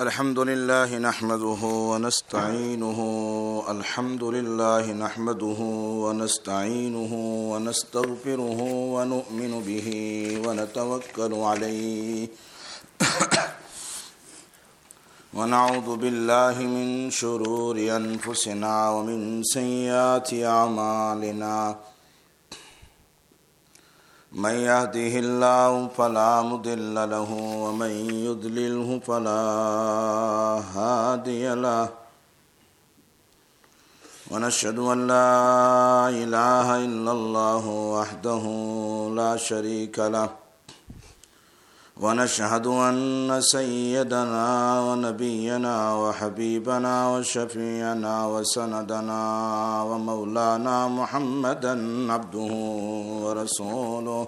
الحمد لله نحمده ونستعينه ونستغفره ونؤمن به ونتوكل عليه ونعوذ بالله من شرور أنفسنا ومن سيئات أعمالنا من يهده الله فلا مضل له ومن يضلله فلا هادي له ونشهد أن لا إله إلا الله وحده لا شريك له ونشهد أن سيدنا ونبينا وحبيبنا وشفيعنا وسندنا ومولانا محمدا عبده ورسوله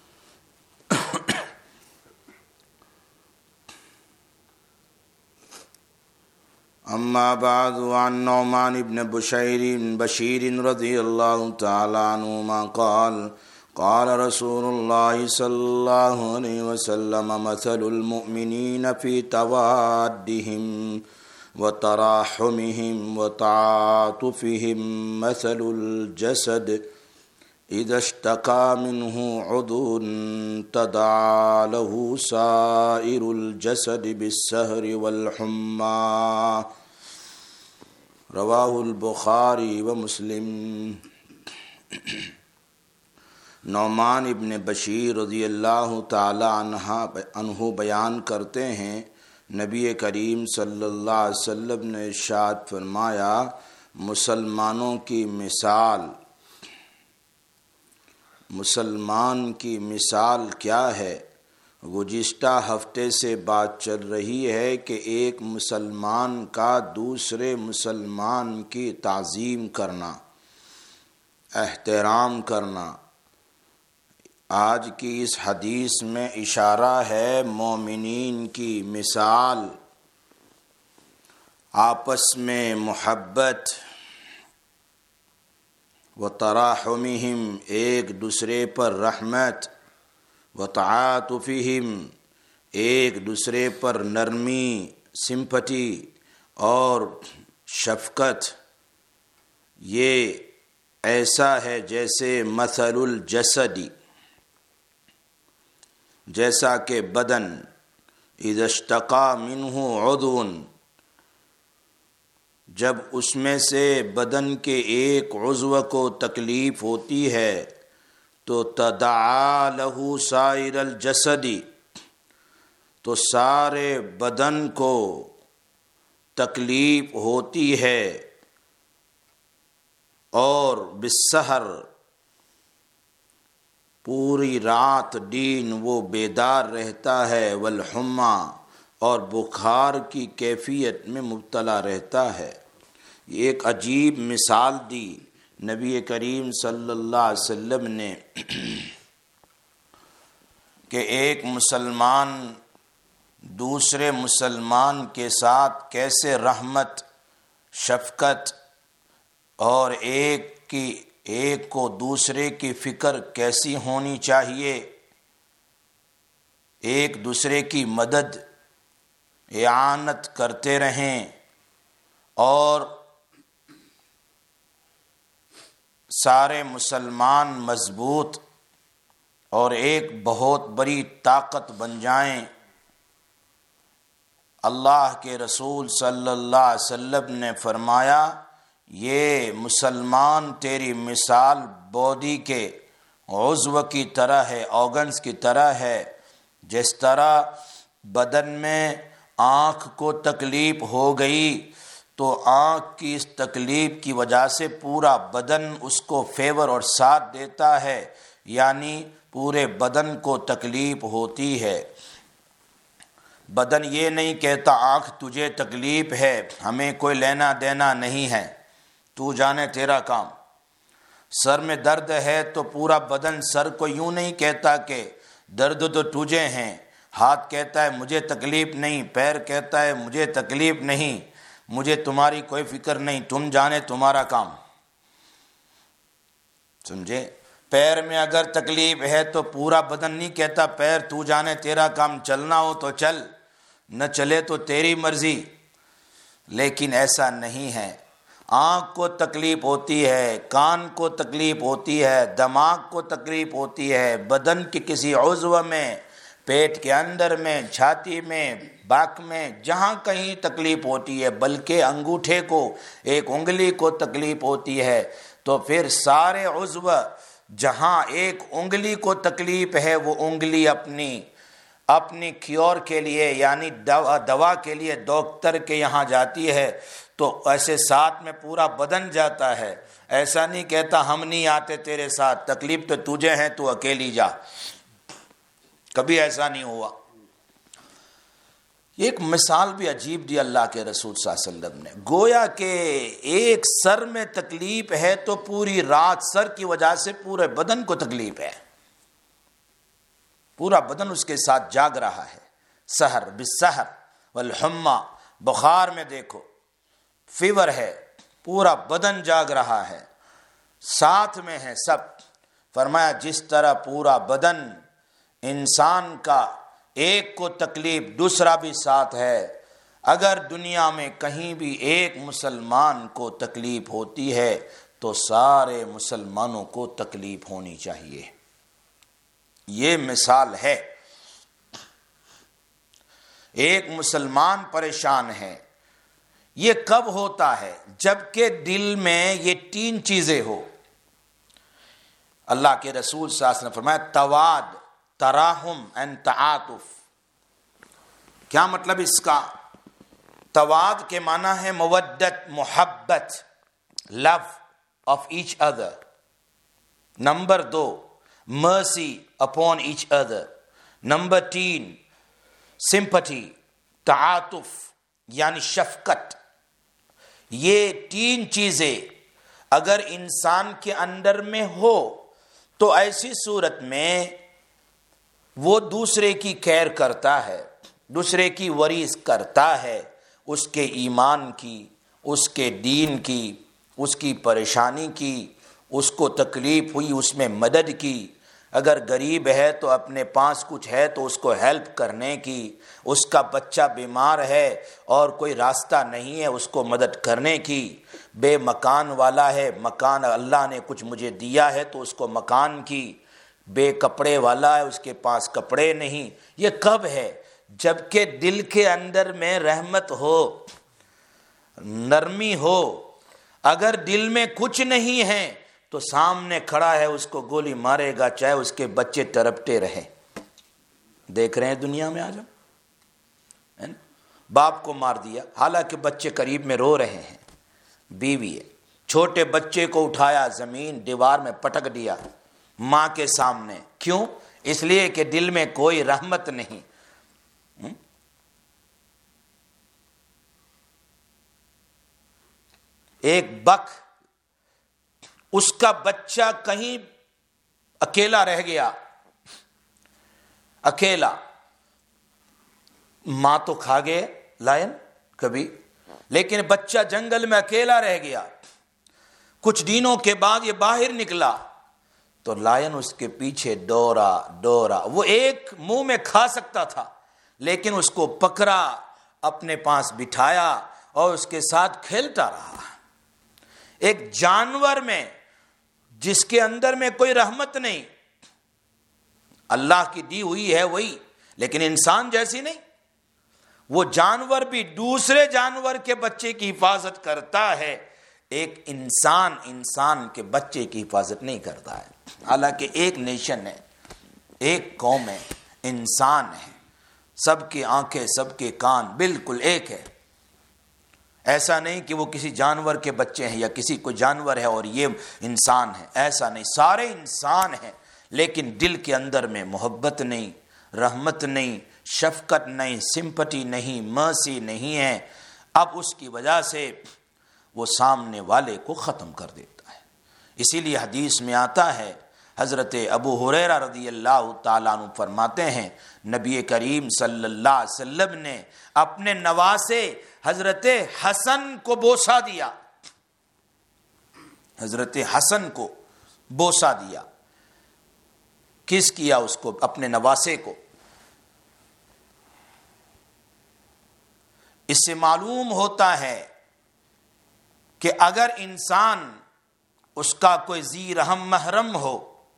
أما بعد. عن نعمان بن بشير رضي الله تعالى عنهما قال رسول الله صلى الله عليه وسلم مثل المؤمنين في توادهم وتراحمهم وتعاطفهم مثل الجسد إذا اشتكى منه عضو تداعى له سائر الجسد بالسهر والحمى. رواہ البخاری و مسلم. نعمان ابن بشیر رضی اللہ تعالی عنہ بیان کرتے ہیں، نبی کریم صلی اللہ علیہ وسلم نے ارشاد فرمایا، مسلمان کی مثال کیا ہے؟ گزشتہ ہفتے سے بات چل رہی ہے کہ ایک مسلمان کا دوسرے مسلمان کی تعظیم کرنا، احترام کرنا. آج کی اس حدیث میں اشارہ ہے مومنین کی مثال، آپس میں محبت، وتراحمہم ایک دوسرے پر رحمت، وتعاطفہم ایک دوسرے پر نرمی، سمپٹی اور شفقت. یہ ایسا ہے جیسے مثل الجسدی، جیسا کہ بدن، اذا اشتقى منہ عضو، جب اس میں سے بدن کے ایک عضو کو تکلیف ہوتی ہے تو تداعى له سائر الجسد، تو سارے بدن کو تکلیف ہوتی ہے، اور بالسحر پوری رات دن وہ بیدار رہتا ہے، والحمى اور بخار کی کیفیت میں مبتلا رہتا ہے. یہ ایک عجیب مثال دی نبی کریم صلی اللہ علیہ وسلم نے کہ ایک مسلمان دوسرے مسلمان کے ساتھ کیسے رحمت، شفقت اور ایک کو دوسرے کی فکر کیسی ہونی چاہیے، ایک دوسرے کی مدد، اعانت کرتے رہیں، اور سارے مسلمان مضبوط اور ایک بہت بڑی طاقت بن جائیں. اللہ کے رسول صلی اللہ علیہ وسلم نے فرمایا، یہ مسلمان تیری مثال باڈی کے عضو کی طرح ہے، آرگنز کی طرح ہے. جس طرح بدن میں آنکھ کو تکلیف ہو گئی تو آنکھ کی اس تکلیف کی وجہ سے پورا بدن اس کو فیور اور ساتھ دیتا ہے، یعنی پورے بدن کو تکلیف ہوتی ہے. بدن یہ نہیں کہتا آنکھ تجھے تکلیف ہے، ہمیں کوئی لینا دینا نہیں ہے، تو جانے تیرا کام. سر میں درد ہے تو پورا بدن سر کو یوں نہیں کہتا کہ درد تو تجھے ہیں. ہاتھ کہتا ہے مجھے تکلیف نہیں، پیر کہتا ہے مجھے تکلیف نہیں، مجھے تمہاری کوئی فکر نہیں، تم جانے تمہارا کام. سمجھے؟ پیر میں اگر تکلیف ہے تو پورا بدن نہیں کہتا پیر تو جانے تیرا کام، چلنا ہو تو چل، نہ چلے تو تیری مرضی، لیکن ایسا نہیں ہے۔ آنکھ کو تکلیف ہوتی ہے، کان کو تکلیف ہوتی ہے، دماغ کو تکلیف ہوتی ہے، بدن کے کسی عضو میں، پیٹ کے اندر میں، چھاتی میں، باک میں، جہاں کہیں تکلیف ہوتی ہے، بلکہ انگوٹھے کو، ایک انگلی کو تکلیف ہوتی ہے، تو پھر سارے عضو، جہاں ایک انگلی کو تکلیف ہے وہ انگلی اپنی کیور کے لیے یعنی دوا کے لیے ڈاکٹر کے یہاں جاتی ہے، تو ایسے ساتھ میں پورا بدن جاتا ہے۔ ایسا نہیں کہتا ہم نہیں آتے تیرے ساتھ، تکلیف تو تجھے ہے، تو اکیلی جا، کبھی ایسا نہیں ہوا۔ ایک مثال بھی عجیب دی اللہ کے رسول صلی اللہ علیہ وسلم نے، گویا کہ ایک سر میں تکلیف ہے تو پوری رات سر کی وجہ سے پورے بدن کو تکلیف ہے، پورا بدن اس کے ساتھ جاگ رہا ہے۔ سحر بالسحر والحمى، بخار میں دیکھو، فیور ہے، پورا بدن جاگ رہا ہے، ساتھ میں ہے سب۔ فرمایا جس طرح پورا بدن انسان کا ایک کو تکلیف دوسرا بھی ساتھ ہے، اگر دنیا میں کہیں بھی ایک مسلمان کو تکلیف ہوتی ہے تو سارے مسلمانوں کو تکلیف ہونی چاہیے۔ یہ مثال ہے، ایک مسلمان پریشان ہے، یہ کب ہوتا ہے؟ جبکہ دل میں یہ تین چیزیں ہو۔ اللہ کے رسول صلی اللہ علیہ وسلم نے فرمایا تواد، تراحم اینڈ تعاطف۔ کیا مطلب اس کا؟ تواد کے معنی ہے مودت، محبت، لو آف ایچ ادر۔ نمبر 2 mercy upon each other۔ نمبر 3 sympathy، تعاطف یعنی شفقت۔ یہ تین چیزیں اگر انسان کے اندر میں ہو تو ایسی صورت میں وہ دوسرے کی کیئر کرتا ہے، دوسرے کی ورث کرتا ہے، اس کے ایمان کی، اس کے دین کی، اس کی پریشانی کی، اس کو تکلیف ہوئی اس میں مدد کی، اگر غریب ہے تو اپنے پاس کچھ ہے تو اس کو ہیلپ کرنے کی، اس کا بچہ بیمار ہے اور کوئی راستہ نہیں ہے اس کو مدد کرنے کی، بے مکان والا ہے، مکان اللہ نے کچھ مجھے دیا ہے تو اس کو مکان کی، بے کپڑے والا ہے اس کے پاس کپڑے نہیں۔ یہ کب ہے؟ جبکہ دل کے اندر میں رحمت ہو، نرمی ہو۔ اگر دل میں کچھ نہیں ہے تو سامنے کھڑا ہے اس کو گولی مارے گا، چاہے اس کے بچے تڑپتے رہیں۔ دیکھ رہے ہیں دنیا میں آج ہم، باپ کو مار دیا حالانکہ بچے قریب میں رو رہے ہیں، بیوی ہے، چھوٹے بچے کو اٹھایا زمین دیوار میں پٹک دیا ماں کے سامنے۔ کیوں؟ اس لیے کہ دل میں کوئی رحمت نہیں۔ ایک بک، اس کا بچہ کہیں اکیلا رہ گیا، اکیلا، ماں تو کھا گئے لائن کبھی، لیکن بچہ جنگل میں اکیلا رہ گیا۔ کچھ دنوں کے بعد یہ باہر نکلا تو لائن اس کے پیچھے دوڑا، وہ ایک منہ میں کھا سکتا تھا لیکن اس کو پکڑا، اپنے پاس بٹھایا اور اس کے ساتھ کھیلتا رہا۔ ایک جانور میں جس کے اندر میں کوئی رحمت نہیں، اللہ کی دی ہوئی ہے وہی، لیکن انسان جیسی نہیں۔ وہ جانور بھی دوسرے جانور کے بچے کی حفاظت کرتا ہے، ایک انسان کے بچے کی حفاظت نہیں کرتا ہے۔ حالانکہ ایک نیشن ہے، ایک قوم ہے، انسان ہے، سب کی آنکھیں سب کے کان بالکل ایک ہے۔ ایسا نہیں کہ وہ کسی جانور کے بچے ہیں یا کسی کو جانور ہے اور یہ انسان ہے، ایسا نہیں، سارے انسان ہیں، لیکن دل کے اندر میں محبت نہیں، رحمت نہیں، شفقت نہیں، سمپٹی نہیں، مرسی نہیں ہے۔ اب اس کی وجہ سے وہ سامنے والے کو ختم کر دیتا ہے۔ اسی لیے حدیث میں آتا ہے، حضرت ابو ہریرہ رضی اللہ تعالیٰ عنہ فرماتے ہیں نبی کریم صلی اللہ علیہ وسلم نے اپنے نواسے حضرت حسن کو بوسہ دیا، حضرت حسن کو بوسہ دیا۔ کس کیا اس کو؟ اپنے نواسے کو۔ اس سے معلوم ہوتا ہے کہ اگر انسان اس کا کوئی ذی رحم محرم ہو،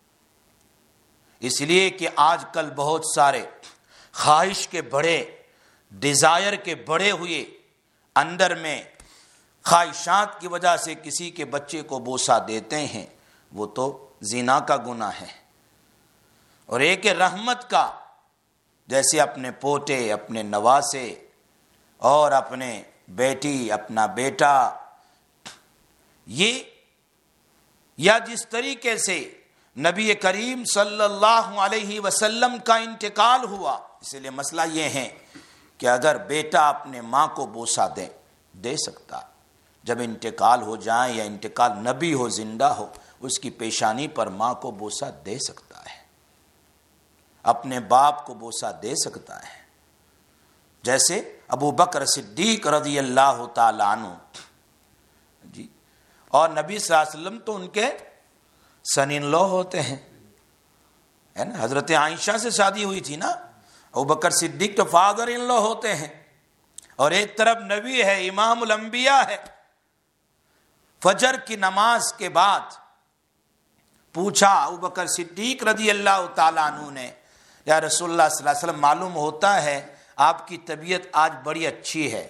اس لیے کہ آج کل بہت سارے خواہش کے بڑے، ڈیزائر کے بڑے ہوئے اندر میں خواہشات کی وجہ سے کسی کے بچے کو بوسہ دیتے ہیں، وہ تو زنا کا گناہ ہے۔ اور ایک رحمت کا، جیسے اپنے پوتے، اپنے نواسے اور اپنے بیٹی، اپنا بیٹا، یہ یا جس طریقے سے نبی کریم صلی اللہ علیہ وسلم کا انتقال ہوا، اس لیے مسئلہ یہ ہے کہ اگر بیٹا اپنے ماں کو بوسہ دے سکتا، جب انتقال ہو جائے یا انتقال نبی ہو، زندہ ہو، اس کی پیشانی پر ماں کو بوسہ دے سکتا ہے، اپنے باپ کو بوسہ دے سکتا ہے، جیسے ابو بکر صدیق رضی اللہ تعالی عنہ جی، اور نبی صلی اللہ علیہ وسلم تو ان کے سن ان لو ہوتے ہیں، ہے نا، حضرت عائشہ سے شادی ہوئی تھی نا، ابو بکر صدیق تو فادر ان لو ہوتے ہیں، اور ایک طرف نبی ہے، امام الانبیاء ہے۔ فجر کی نماز کے بعد پوچھا ابو بکر صدیق رضی اللہ تعالیٰ عنہ نے، یا رسول اللہ صلی اللہ علیہ وسلم، معلوم ہوتا ہے آپ کی طبیعت آج بڑی اچھی ہے،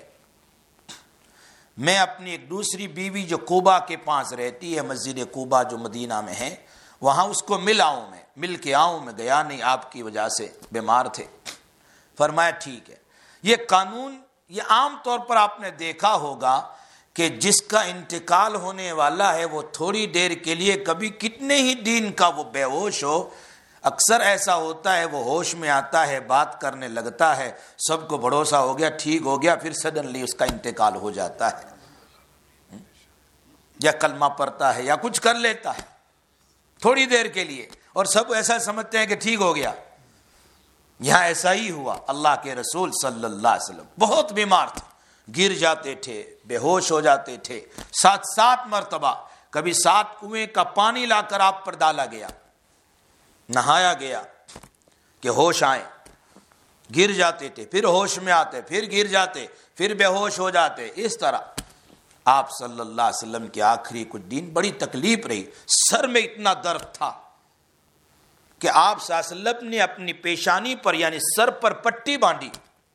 میں اپنی ایک دوسری بیوی جو قباء کے پاس رہتی ہے، مسجد قباء جو مدینہ میں ہے، وہاں اس کو مل کے آؤں، میں گیا نہیں، آپ کی وجہ سے بیمار تھے۔ فرمایا ٹھیک ہے۔ یہ قانون، یہ عام طور پر آپ نے دیکھا ہوگا کہ جس کا انتقال ہونے والا ہے وہ تھوڑی دیر کے لیے، کبھی کتنے ہی دن کا وہ بے ہوش ہو، اکثر ایسا ہوتا ہے وہ ہوش میں آتا ہے، بات کرنے لگتا ہے، سب کو بھروسہ ہو گیا، ٹھیک ہو گیا، پھر سڈنلی اس کا انتقال ہو جاتا ہے، یا کلمہ پڑھتا ہے یا کچھ کر لیتا ہے تھوڑی دیر کے لیے، اور سب ایسا سمجھتے ہیں کہ ٹھیک ہو گیا۔ یہاں ایسا ہی ہوا، اللہ کے رسول صلی اللہ علیہ وسلم بہت بیمار تھے، گر جاتے تھے، بے ہوش ہو جاتے تھے، 7 مرتبہ، کبھی 7 کنویں کا پانی لا کر آپ پر ڈالا گیا، نہایا گیا کہ ہوش آئے، گر جاتے تھے، پھر ہوش میں آتے، پھر گر جاتے، پھر بے ہوش ہو جاتے، اس طرح آپ صلی اللہ علیہ وسلم کے آخری کچھ دن بڑی تکلیف رہی، سر میں اتنا درد تھا کہ آپ صلی اللہ علیہ وسلم نے اپنی پیشانی پر یعنی سر پر پٹی باندھی،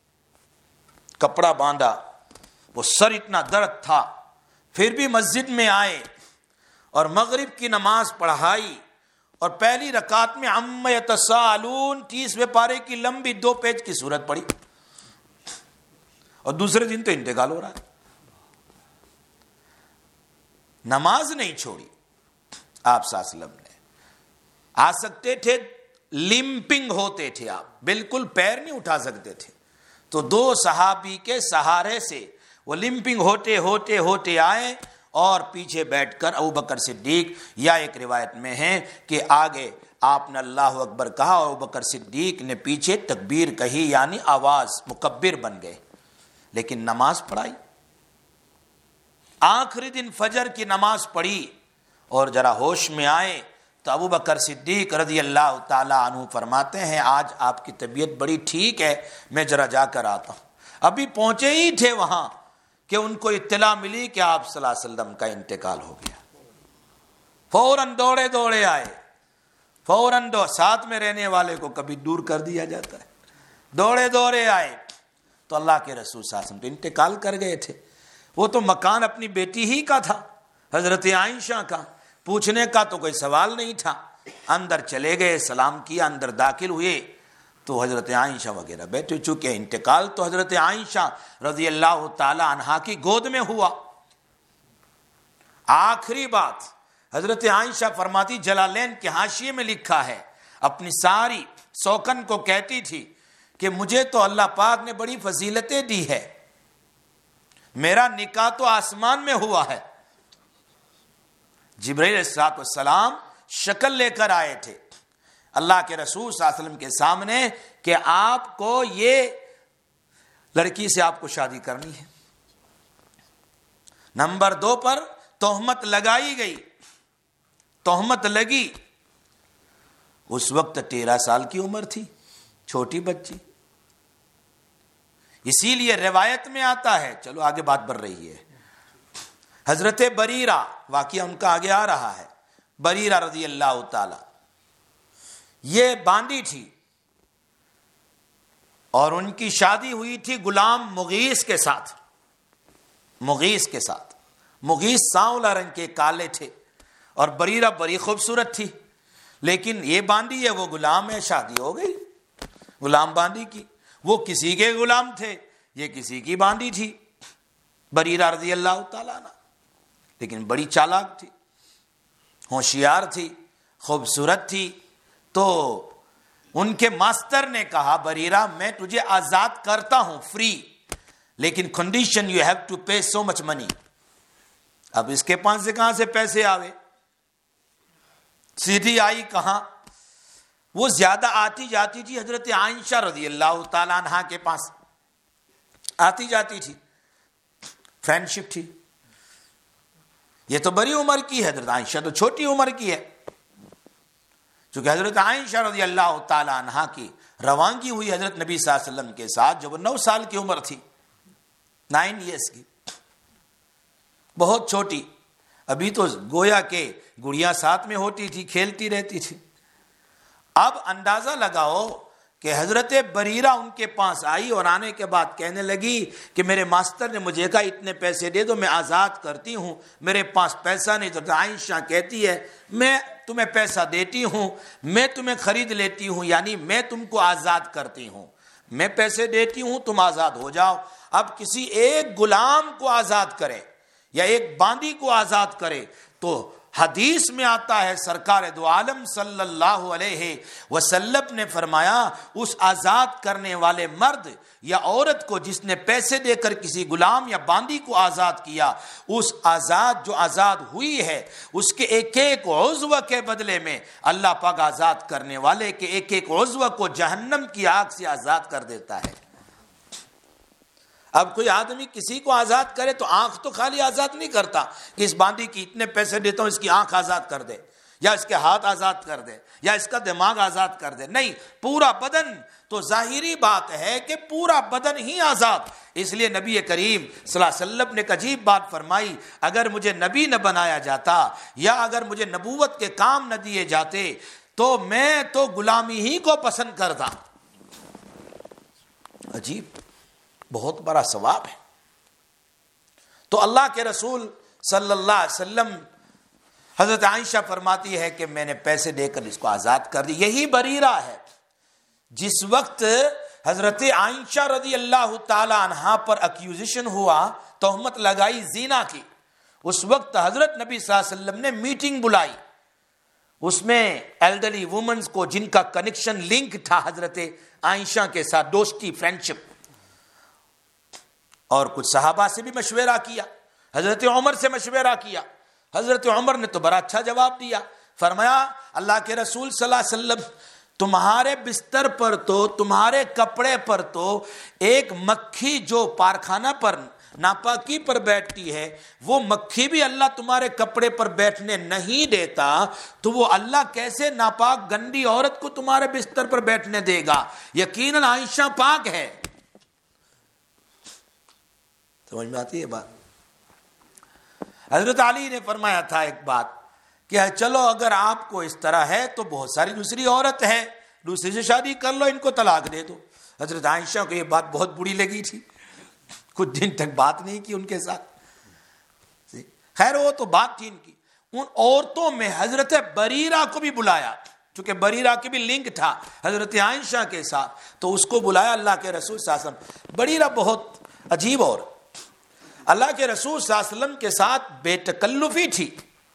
کپڑا باندھا، وہ سر اتنا درد تھا، پھر بھی مسجد میں آئے اور مغرب کی نماز پڑھائی، اور پہلی رکعت میں عما یتساءلون 30ویں پارے کی لمبی 2 پیج کی سورت پڑھی، اور دوسرے دن تو انتقال ہو رہا ہے۔ نماز نہیں چھوڑی آپ صلی اللہ علیہ وسلم نے۔ آ سکتے تھے، لمپنگ ہوتے تھے آپ، بالکل پیر نہیں اٹھا سکتے تھے، تو 2 صحابی کے سہارے سے وہ لمپنگ ہوتے ہوتے ہوتے آئے، اور پیچھے بیٹھ کر ابو بکر صدیق، یا ایک روایت میں ہے کہ آگے آپ نے اللہ اکبر کہا، اور ابو بکر صدیق نے پیچھے تکبیر کہی، یعنی آواز مکبر بن گئے، لیکن نماز پڑھائی۔ آخری دن فجر کی نماز پڑھی اور ذرا ہوش میں آئے تو ابو بکر صدیق رضی اللہ تعالی عنہ فرماتے ہیں، آج آپ کی طبیعت بڑی ٹھیک ہے، میں ذرا جا کر آتا ہوں۔ ابھی پہنچے ہی تھے وہاں کہ ان کو اطلاع ملی کہ آپ صلی اللہ علیہ وسلم کا انتقال ہو گیا، فوراً دوڑے آئے، فوراً ساتھ میں رہنے والے کو کبھی دور کر دیا جاتا ہے، دوڑے آئے تو اللہ کے رسول صلی اللہ علیہ وسلم تو انتقال کر گئے تھے۔ وہ تو مکان اپنی بیٹی ہی کا تھا، حضرت عائشہ کا، پوچھنے کا تو کوئی سوال نہیں تھا۔ اندر چلے گئے، سلام کیا، اندر داخل ہوئے تو حضرت عائشہ وغیرہ بیٹھے، چونکہ انتقال تو حضرت عائشہ رضی اللہ تعالی عنہا کی گود میں ہوا۔ آخری بات حضرت عائشہ فرماتی، جلالین کے حاشیے میں لکھا ہے، اپنی ساری سوکن کو کہتی تھی کہ مجھے تو اللہ پاک نے بڑی فضیلتیں دی ہے، میرا نکاح تو آسمان میں ہوا ہے، جبرائیل علیہ السلام شکل لے کر آئے تھے اللہ کے رسول صلی اللہ علیہ وسلم کے سامنے کہ آپ کو یہ لڑکی سے آپ کو شادی کرنی ہے۔ نمبر 2 پر تہمت لگائی گئی، تہمت لگی، اس وقت 13 سال کی عمر تھی، چھوٹی بچی، اسی لیے روایت میں آتا ہے، چلو آگے بات بڑھ رہی ہے، حضرت بریرہ، واقعہ ان کا آگے آ رہا ہے، بریرہ رضی اللہ تعالی، یہ باندی تھی اور ان کی شادی ہوئی تھی غلام مغیث کے ساتھ، مغیث سانولا رنگ کے کالے تھے اور بریرہ بڑی خوبصورت تھی، لیکن یہ باندی ہے وہ غلام ہے، شادی ہو گئی غلام باندی کی، وہ کسی کے غلام تھے، یہ کسی کی باندی تھی بریرہ رضی اللہ تعالیٰ عنہ، لیکن بڑی چالاک تھی، ہوشیار تھی، خوبصورت تھی۔ تو ان کے ماسٹر نے کہا بریرہ میں تجھے آزاد کرتا ہوں فری، لیکن condition you have to pay so much money. اب اس کے پاس سے کہاں سے پیسے آوے، سیدھی آئی کہاں، وہ زیادہ آتی جاتی تھی حضرت عائشہ رضی اللہ تعالیٰ عنہ کے پاس، آتی جاتی تھی، فرینڈشپ تھی۔ یہ تو بڑی عمر کی ہے، حضرت عائشہ تو چھوٹی عمر کی ہے، چونکہ حضرت عائشہ رضی اللہ تعالیٰ عنہ کی روانگی ہوئی حضرت نبی صلی اللہ علیہ وسلم کے ساتھ جب وہ 9 سال کی عمر تھی، 9 ایئرس کی، بہت چھوٹی، ابھی تو گویا کہ گڑیاں ساتھ میں ہوتی تھی، کھیلتی رہتی تھی۔ اب اندازہ لگاؤ کہ حضرت بریرہ ان کے پاس آئی اور آنے کے بعد کہنے لگی کہ میرے ماسٹر نے مجھے کہا اتنے پیسے دے دو میں آزاد کرتی ہوں، میرے پاس پیسہ نہیں۔ تو عائشہ کہتی ہے میں تمہیں پیسہ دیتی ہوں، میں تمہیں خرید لیتی ہوں، یعنی میں تم کو آزاد کرتی ہوں، میں پیسے دیتی ہوں تم آزاد ہو جاؤ۔ اب کسی ایک غلام کو آزاد کرے یا ایک باندی کو آزاد کرے تو حدیث میں آتا ہے سرکار دو عالم صلی اللہ علیہ وسلم نے فرمایا اس آزاد کرنے والے مرد یا عورت کو جس نے پیسے دے کر کسی غلام یا باندی کو آزاد کیا، اس جو آزاد ہوئی ہے اس کے ایک ایک عضو کے بدلے میں اللہ پاک آزاد کرنے والے کے ایک ایک عضو کو جہنم کی آگ سے آزاد کر دیتا ہے۔ اب کوئی آدمی کسی کو آزاد کرے تو آنکھ تو خالی آزاد نہیں کرتا کہ اس باندی کی اتنے پیسے دیتا ہوں اس کی آنکھ آزاد کر دے یا اس کے ہاتھ آزاد کر دے یا اس کا دماغ آزاد کر دے، نہیں، پورا بدن۔ تو ظاہری بات ہے کہ پورا بدن ہی آزاد۔ اس لیے نبی کریم صلی اللہ علیہ وسلم نے ایک عجیب بات فرمائی، اگر مجھے نبی نہ بنایا جاتا یا اگر مجھے نبوت کے کام نہ دیے جاتے تو میں تو غلامی ہی کو پسند کرتا۔ عجیب، بہت بڑا ثواب ہے۔ تو اللہ کے رسول صلی اللہ علیہ وسلم، حضرت عائشہ فرماتی ہے کہ میں نے پیسے دے کر اس کو آزاد کر دی۔ یہی بریرہ ہے جس وقت حضرت عائشہ رضی اللہ تعالی عنہا پر ایکوزیشن ہوا، تہمت لگائی زنا کی، اس وقت حضرت نبی صلی اللہ علیہ وسلم نے میٹنگ بلائی، اس میں ایلڈرلی وومنز کو جن کا کنیکشن لنک تھا حضرت عائشہ کے ساتھ، دوستی، فرینڈشپ، اور کچھ صحابہ سے بھی مشورہ کیا، حضرت عمر سے مشورہ کیا۔ حضرت عمر نے تو بڑا اچھا جواب دیا، فرمایا اللہ کے رسول صلی اللہ علیہ وسلم تمہارے بستر پر تو، تمہارے کپڑے پر تو ایک مکھی جو پارخانہ پر ناپاکی پر بیٹھتی ہے، وہ مکھی بھی اللہ تمہارے کپڑے پر بیٹھنے نہیں دیتا، تو وہ اللہ کیسے ناپاک گندی عورت کو تمہارے بستر پر بیٹھنے دے گا؟ یقیناً عائشہ پاک ہے۔ سمجھ میں آتی ہے بات؟ حضرت علی نے فرمایا تھا ایک بات کہ چلو اگر آپ کو اس طرح ہے تو بہت ساری دوسری عورت ہے، دوسری سے شادی کر لو، ان کو طلاق دے دو۔ حضرت عائشہ کو یہ بات بہت بری لگی تھی، کچھ دن تک بات نہیں کی ان کے ساتھ۔ خیر وہ تو بات تھی ان کی۔ ان عورتوں میں حضرت بریرہ کو بھی بلایا، چونکہ بریرہ کی بھی لنک تھا حضرت عائشہ کے ساتھ، تو اس کو بلایا اللہ کے رسول صلی اللہ علیہ وسلم۔ بریرہ بہت عجیب اور اللہ کے رسول صلی اللہ علیہ وسلم کے ساتھ بے تکلفی تھی۔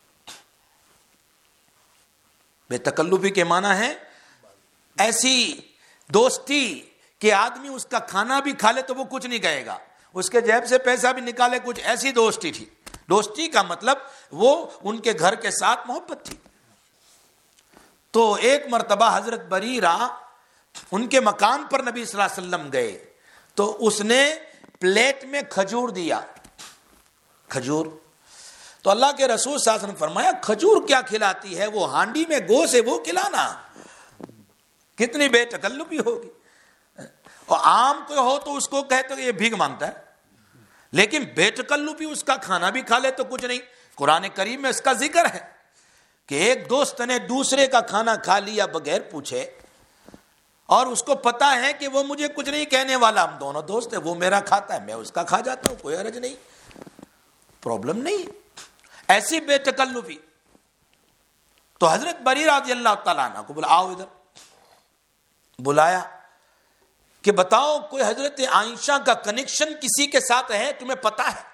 بے تکلفی کے معنی ہے ایسی دوستی کہ آدمی اس کا کھانا بھی کھا لے تو وہ کچھ نہیں کہے گا، اس کے جیب سے پیسہ بھی نکالے کچھ، ایسی دوستی تھی۔ دوستی کا مطلب وہ ان کے گھر کے ساتھ محبت تھی۔ تو ایک مرتبہ حضرت بریرہ ان کے مقام پر نبی صلی اللہ علیہ وسلم گئے تو اس نے پلیٹ میں کھجور دیا، کھجور۔ تو اللہ کے رسول صلی اللہ علیہ وسلم فرمایا کھجور کیا کھلاتی ہے، وہ ہانڈی میں گوشت ہے وہ کھلانا، کتنی بے تکلفی ہوگی۔ اور عام کوئی ہو تو اس کو کہے تو یہ بھیک مانگتا ہے، لیکن بے تکلفی اس کا کھانا بھی کھا لے تو کچھ نہیں۔ قرآن کریم میں اس کا ذکر ہے کہ ایک دوست نے دوسرے کا کھانا کھا لیا بغیر پوچھے، اور اس کو پتا ہے کہ وہ مجھے کچھ نہیں کہنے والا، ہم دونوں دوست ہیں، وہ میرا کھاتا ہے میں اس کا کھا جاتا ہوں، کوئی حرج نہیں، پرابلم نہیں۔ ایسی بے تکلفی۔ تو حضرت بریرہ رضی اللہ تعالیٰ عنہ کو بولا آؤ ادھر، بلایا کہ بتاؤ کوئی حضرت عائشہ کا کنیکشن کسی کے ساتھ ہے تمہیں پتا ہے؟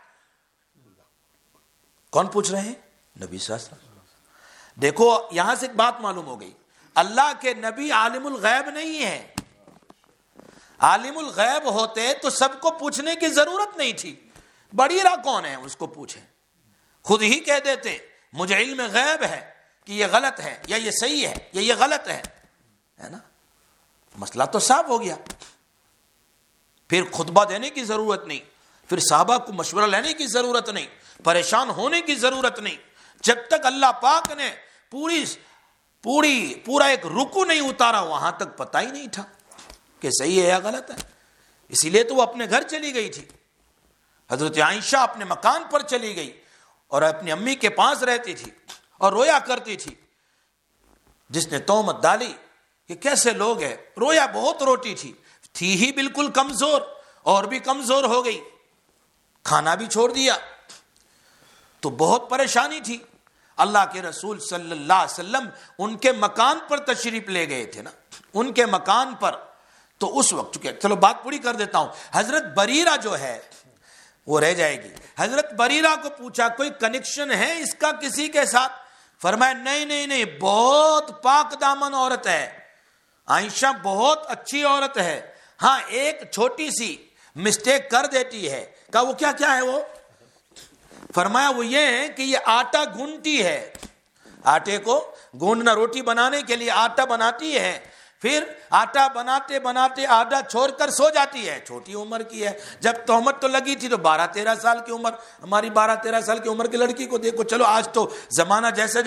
کون پوچھ رہے ہیں؟ نبی صلی اللہ علیہ وسلم۔ دیکھو یہاں سے ایک بات معلوم ہو گئی، اللہ کے نبی عالم الغیب نہیں ہے۔ عالم الغیب ہوتے تو سب کو پوچھنے کی ضرورت نہیں تھی، بریرہ کون ہے اس کو پوچھیں، خود ہی کہہ دیتے مجھے علم غیب ہے کہ یہ غلط ہے یا یہ صحیح ہے یا یہ غلط ہے نا، مسئلہ تو صاف ہو گیا۔ پھر خطبہ دینے کی ضرورت نہیں، پھر صحابہ کو مشورہ لینے کی ضرورت نہیں، پریشان ہونے کی ضرورت نہیں۔ جب تک اللہ پاک نے پورا ایک رکو نہیں اتارا وہاں تک پتہ ہی نہیں تھا کہ صحیح ہے یا غلط ہے۔ اسی لیے تو وہ اپنے گھر چلی گئی تھی، حضرت عائشہ اپنے مکان پر چلی گئی اور اپنی امی کے پاس رہتی تھی اور رویا کرتی تھی۔ جس نے تہمت ڈالی کہ کیسے لوگ ہیں، رویا بہت روتی تھی ہی بالکل کمزور، اور بھی کمزور ہو گئی، کھانا بھی چھوڑ دیا، تو بہت پریشانی تھی۔ اللہ کے رسول صلی اللہ علیہ وسلم ان کے مکان پر تشریف لے گئے تھے نا، ان کے مکان پر۔ تو اس وقت چکے، چلو بات پوری کر دیتا ہوں، حضرت بریرہ جو ہے وہ رہ جائے گی۔ حضرت بریرہ کو پوچھا کوئی کنیکشن ہے اس کا کسی کے ساتھ؟ فرمایا نہیں، بہت پاک دامن عورت ہے، عائشہ بہت اچھی عورت ہے، ہاں ایک چھوٹی سی مسٹیک کر دیتی ہے۔ کہا وہ کیا ہے وہ؟ فرمایا وہ یہ ہے کہ یہ آٹا گونتی ہے، آٹے کو گوندنا، روٹی بنانے کے لیے آٹا بناتی ہے، پھر آٹا بناتے بناتے آدھا چھوڑ کر سو جاتی ہے، چھوٹی عمر کی ہے۔ جب تہمت تو لگی تھی تو 12-13 سال کی عمر، ہماری 12-13 سال کی عمر کی لڑکی کو دیکھو، چلو آج تو زمانہ جیسے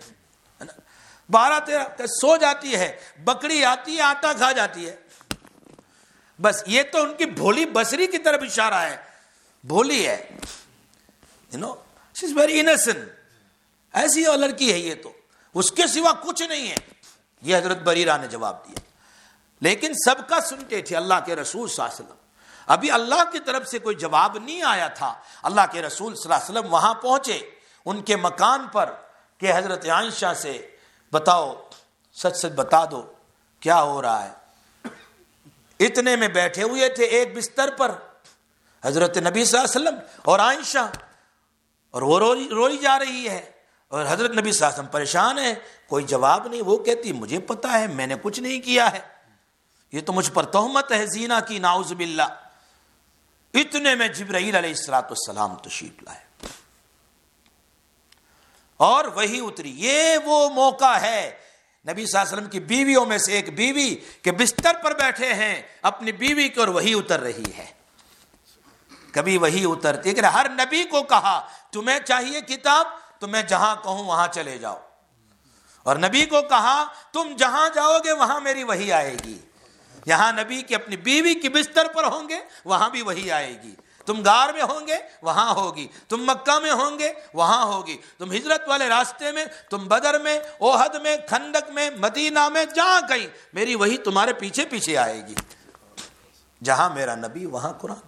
12-13 سو جاتی ہے، بکری آتی ہے آٹا کھا جاتی ہے۔ بس یہ تو ان کی بھولی بصری کی طرف اشارہ ہے، بھولی ہے، she is very innocent، ایسی لڑکی ہے یہ، تو اس کے سوا کچھ نہیں ہے۔ یہ حضرت بریرہ نے جواب دیا، لیکن سب کا سنتے تھے اللہ کے رسول صلی اللہ علیہ وسلم۔ ابھی اللہ کی طرف سے کوئی جواب نہیں آیا تھا، اللہ کے رسول صلی اللہ علیہ وسلم وہاں پہنچے ان کے مکان پر کہ حضرت عائشہ سے بتاؤ، سچ بتا دو کیا ہو رہا ہے۔ اتنے میں بیٹھے ہوئے تھے ایک بستر پر حضرت نبی صلی اللہ علیہ وسلم اور عائشہ، اور وہ روئی جا رہی ہے، اور حضرت نبی صلی اللہ علیہ وسلم پریشان ہے، کوئی جواب نہیں۔ وہ کہتی مجھے پتا ہے میں نے کچھ نہیں کیا ہے، یہ تو مجھ پر تہمت ہے زنا کی، نعوذ باللہ۔ اتنے میں جبرائیل علیہ السلام تشریف لائے اور وہی اتری۔ یہ وہ موقع ہے، نبی صلی اللہ علیہ وسلم کی بیویوں میں سے ایک بیوی کہ بستر پر بیٹھے ہیں اپنی بیوی کی، اور وہی اتر رہی ہے۔ کبھی وہی اترتی، لیکن ہر نبی کو کہا تمہیں چاہیے کتاب تو میں جہاں کہوں وہاں چلے جاؤ، اور نبی کو کہا تم جہاں جاؤ گے وہاں میری وحی آئے گی۔ یہاں نبی کی اپنی بیوی کی بستر پر ہوں گے وہاں بھی وحی آئے گی، تم غار میں ہوں گے وہاں ہوگی، تم مکہ میں ہوں گے وہاں ہوگی، تم ہجرت والے راستے میں، تم بدر میں، احد میں، خندق میں، مدینہ میں، جہاں کہیں میری وحی تمہارے پیچھے پیچھے آئے گی۔ جہاں میرا نبی وہاں قرآن،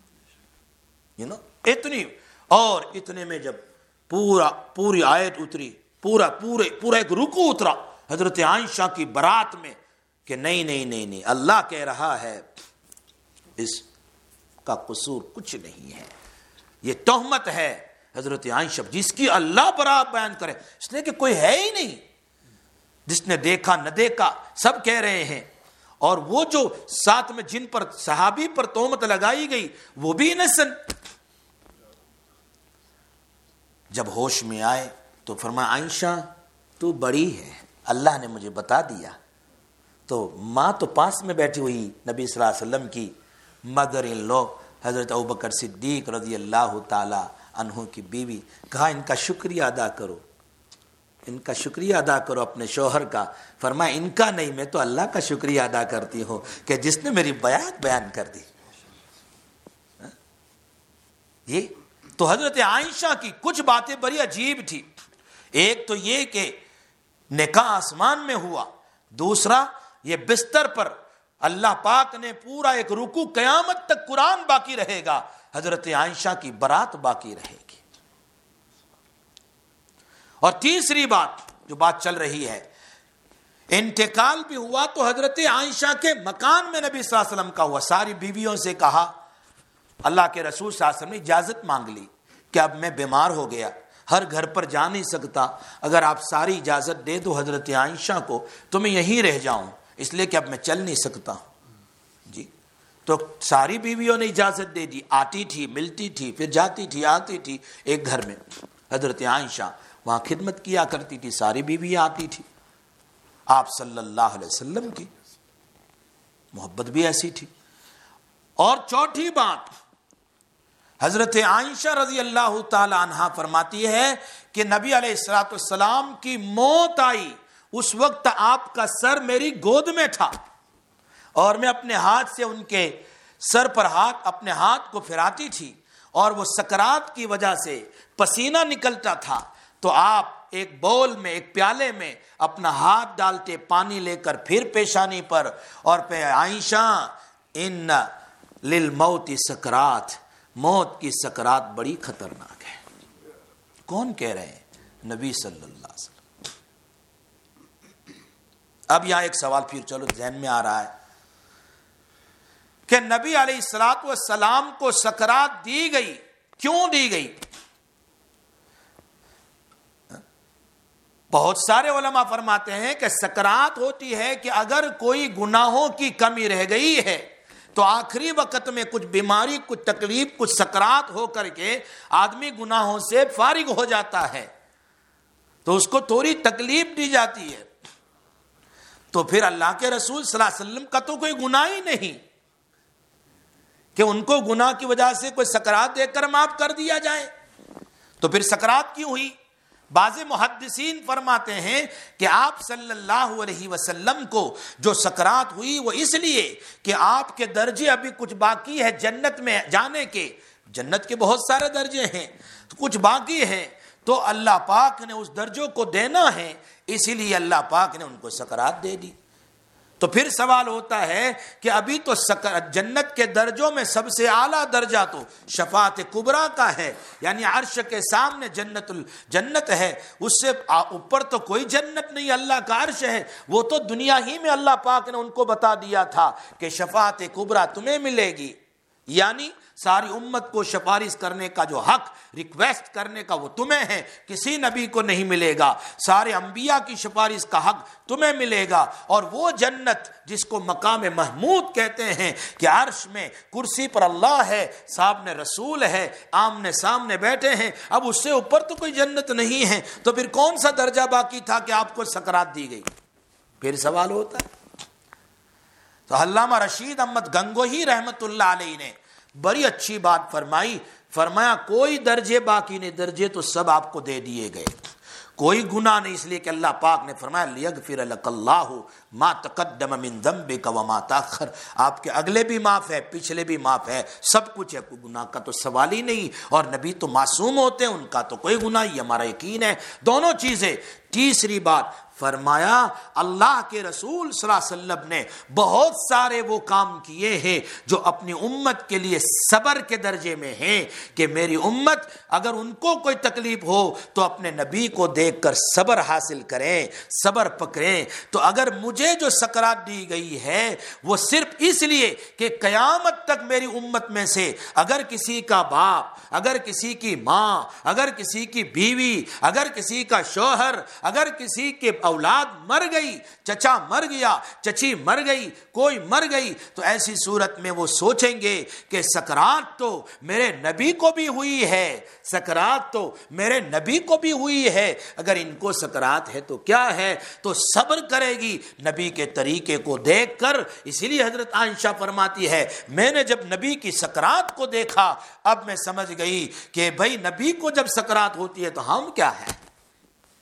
اتنی، اور اتنے میں جب پوری آیت اتری، پورا ایک رکوع اترا حضرت عائشہ کی برات میں کہ نہیں، اللہ کہہ رہا ہے اس کا قصور کچھ نہیں ہے، یہ تہمت ہے حضرت عائشہ جس کی اللہ برات بیان کرے، اس لیے کہ کوئی ہے ہی نہیں، جس نے دیکھا نہ دیکھا سب کہہ رہے ہیں، اور وہ جو ساتھ میں جن پر صحابی پر تہمت لگائی گئی وہ بھی انسنٹ۔ جب ہوش میں آئے تو فرمایا عائشہ تو بڑی ہے، اللہ نے مجھے بتا دیا۔ تو ماں تو پاس میں بیٹھی ہوئی نبی صلی اللہ علیہ وسلم کی مدر ان لو حضرت ابوبکر صدیق رضی اللہ تعالی عنہ کی بیوی، کہا ان کا شکریہ ادا کرو، ان کا شکریہ ادا کرو اپنے شوہر کا. فرمایا ان کا نہیں، میں تو اللہ کا شکریہ ادا کرتی ہوں کہ جس نے میری بیعت بیان کر دی. یہ تو حضرت عائشہ کی کچھ باتیں بڑی عجیب تھی. ایک تو یہ کہ نکاح آسمان میں ہوا، دوسرا یہ بستر پر اللہ پاک نے پورا ایک رکوع، قیامت تک قرآن باقی رہے گا، حضرت عائشہ کی برات باقی رہے گی. اور تیسری بات جو بات چل رہی ہے، انتقال بھی ہوا تو حضرت عائشہ کے مکان میں نبی صلی اللہ علیہ وسلم کا ہوا. ساری بیویوں سے کہا، اللہ کے رسول صلی اللہ علیہ وسلم نے اجازت مانگ لی کہ اب میں بیمار ہو گیا، ہر گھر پر جا نہیں سکتا، اگر آپ ساری اجازت دے دو حضرت عائشہ کو تو میں یہیں رہ جاؤں، اس لیے کہ اب میں چل نہیں سکتا. جی تو ساری بیویوں نے اجازت دے دی، آتی تھی، ملتی تھی، پھر جاتی تھی، آتی تھی. ایک گھر میں حضرت عائشہ وہاں خدمت کیا کرتی تھی، ساری بیویاں آتی تھی. آپ صلی اللہ علیہ وسلم کی محبت بھی ایسی تھی. اور چوتھی بات، حضرت عائشہ رضی اللہ تعالی عنہا فرماتی ہے کہ نبی علیہ الصلوۃ والسلام کی موت آئی، اس وقت آپ کا سر میری گود میں تھا اور میں اپنے ہاتھ سے ان کے سر پر اپنے ہاتھ کو پھراتی تھی، اور وہ سکرات کی وجہ سے پسینہ نکلتا تھا، تو آپ ایک بول میں، ایک پیالے میں اپنا ہاتھ ڈالتے پانی لے کر پھر پیشانی پر، اور پہ عائشہ ان للموت سکرات، موت کی سکرات بڑی خطرناک ہے. کون کہہ رہے ہیں؟ نبی صلی اللہ علیہ وسلم. اب یہاں ایک سوال پھر چلو ذہن میں آ رہا ہے کہ نبی علیہ الصلوۃ والسلام کو سکرات دی گئی، کیوں دی گئی؟ بہت سارے علماء فرماتے ہیں کہ سکرات ہوتی ہے کہ اگر کوئی گناہوں کی کمی رہ گئی ہے تو آخری وقت میں کچھ بیماری، کچھ تکلیف، کچھ سکرات ہو کر کے آدمی گناہوں سے فارغ ہو جاتا ہے، تو اس کو تھوڑی تکلیف دی جاتی ہے. تو پھر اللہ کے رسول صلی اللہ علیہ وسلم کا تو کوئی گناہ ہی نہیں کہ ان کو گناہ کی وجہ سے کوئی سکرات دے کر معاف کر دیا جائے. تو پھر سکرات کیوں ہوئی؟ بعض محدثین فرماتے ہیں کہ آپ صلی اللہ علیہ وسلم کو جو سکرات ہوئی وہ اس لیے کہ آپ کے درجے ابھی کچھ باقی ہے جنت میں جانے کے. جنت کے بہت سارے درجے ہیں، تو کچھ باقی ہیں، تو اللہ پاک نے اس درجوں کو دینا ہے، اسی لیے اللہ پاک نے ان کو سکرات دے دی. تو پھر سوال ہوتا ہے کہ ابھی تو جنت کے درجوں میں سب سے اعلیٰ درجہ تو شفاعت کبریٰ کا ہے، یعنی عرش کے سامنے جنت ہے، اس سے اوپر تو کوئی جنت نہیں، اللہ کا عرش ہے. وہ تو دنیا ہی میں اللہ پاک نے ان کو بتا دیا تھا کہ شفاعت کبریٰ تمہیں ملے گی، یعنی ساری امت کو سفارش کرنے کا جو حق، ریکویسٹ کرنے کا، وہ تمہیں ہے، کسی نبی کو نہیں ملے گا. سارے انبیاء کی سفارش کا حق تمہیں ملے گا. اور وہ جنت جس کو مقام محمود کہتے ہیں کہ عرش میں کرسی پر اللہ ہے، سامنے رسول ہے، آمنے سامنے بیٹھے ہیں، اب اس سے اوپر تو کوئی جنت نہیں ہے، تو پھر کون سا درجہ باقی تھا کہ آپ کو سکرات دی گئی؟ پھر سوال ہوتا ہے. تو علامہ رشید احمد گنگوہی رحمت اللہ علیہ نے بڑی اچھی بات فرمائی. فرمایا کوئی درجے باقی نہیں، درجے تو سب آپ کو دے دیے گئے، کوئی گناہ نہیں، اس لیے کہ اللہ پاک نے فرمایا لیغفر لک اللہ ما تقدم من ذنبک وما تاخر. آپ کے اگلے بھی معاف ہے، پچھلے بھی معاف ہے، سب کچھ ہے، کوئی گناہ کا تو سوال ہی نہیں. اور نبی تو معصوم ہوتے ہیں، ان کا تو کوئی گناہ، یہ ہمارا یقین ہے. دونوں چیزیں. تیسری بات فرمایا اللہ کے رسول صلی اللہ علیہ وسلم نے بہت سارے وہ کام کیے ہیں جو اپنی امت کے لیے صبر کے درجے میں ہیں، کہ میری امت اگر ان کو کوئی تکلیف ہو تو اپنے نبی کو دیکھ کر صبر حاصل کریں، صبر پکڑیں. تو اگر مجھے جو سکرات دی گئی ہے وہ صرف اس لیے کہ قیامت تک میری امت میں سے اگر کسی کا باپ، اگر کسی کی ماں، اگر کسی کی بیوی، اگر کسی کا شوہر، اگر کسی کے اولاد مر گئی، چچا مر گیا، چچی مر گئی، کوئی مر گئی، تو ایسی صورت میں وہ سوچیں گے کہ سکرات تو میرے نبی کو بھی ہوئی ہے، سکرات تو میرے نبی کو بھی ہوئی ہے، اگر ان کو سکرات ہے تو کیا ہے. تو صبر کرے گی نبی کے طریقے کو دیکھ کر. اسی لیے حضرت عائشہ فرماتی ہے میں نے جب نبی کی سکرات کو دیکھا اب میں سمجھ گئی کہ بھائی نبی کو جب سکرات ہوتی ہے تو ہم کیا ہے.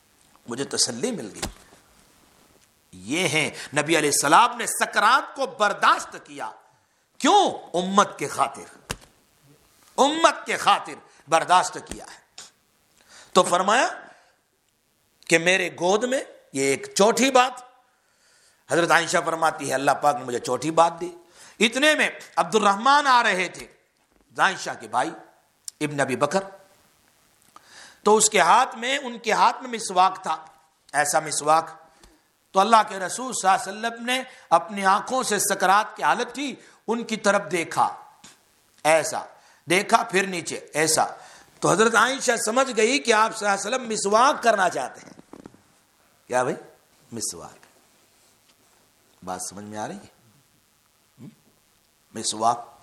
مجھے تسلی مل گئی. یہ ہیں نبی علیہ السلام نے سکرات کو برداشت کیا. کیوں؟ امت کے خاطر، امت کے خاطر برداشت کیا ہے. تو فرمایا کہ میرے گود میں، یہ ایک چوتھی بات حضرت عائشہ فرماتی ہے اللہ پاک نے مجھے چوتھی بات دی. اتنے میں عبد الرحمن آ رہے تھے، عائشہ کے بھائی ابن ابی بکر. تو اس کے ہاتھ میں، ان کے ہاتھ میں مسواک تھا، ایسا مسواک. تو اللہ کے رسول صلی اللہ علیہ وسلم نے اپنی آنکھوں سے سکرات کی حالت تھی ان کی طرف دیکھا، ایسا دیکھا، پھر نیچے ایسا. تو حضرت عائشہ سمجھ گئی کہ آپ صلی اللہ علیہ وسلم مسواک کرنا چاہتے ہیں. کیا بھائی؟ مسواک. بات سمجھ میں آ رہی ہے؟ مسواک.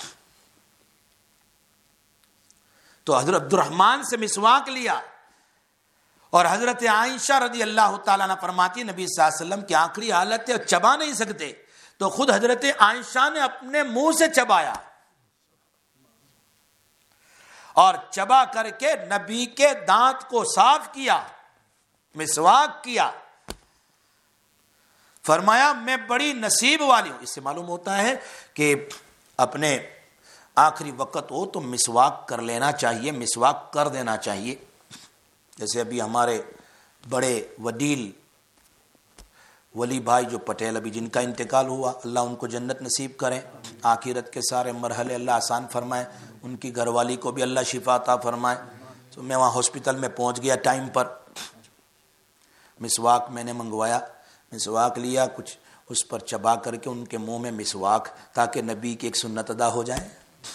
تو حضرت عبد الرحمن سے مسواک لیا، اور حضرت عائشہ رضی اللہ تعالیٰ عنہ فرماتی نبی صلی اللہ علیہ وسلم کی آخری حالت ہے، چبا نہیں سکتے، تو خود حضرت عائشہ نے اپنے منہ سے چبایا اور چبا کر کے نبی کے دانت کو صاف کیا، مسواک کیا. فرمایا میں بڑی نصیب والی ہوں. اس سے معلوم ہوتا ہے کہ اپنے آخری وقت ہو تو مسواک کر لینا چاہیے، مسواک کر دینا چاہیے. جیسے ابھی ہمارے بڑے وڈیل ولی بھائی جو پٹیل ابھی جن کا انتقال ہوا، اللہ ان کو جنت نصیب کریں، آخرت کے سارے مرحلے اللہ آسان فرمائے، ان کی گھر والی کو بھی اللہ شفا عطا فرمائے. تو میں وہاں ہاسپٹل میں پہنچ گیا ٹائم پر. مسواک میں نے منگوایا، مسواک لیا، کچھ اس پر چبا کر کے ان کے منہ میں مسواک، تاکہ نبی کی ایک سنت ادا ہو جائے.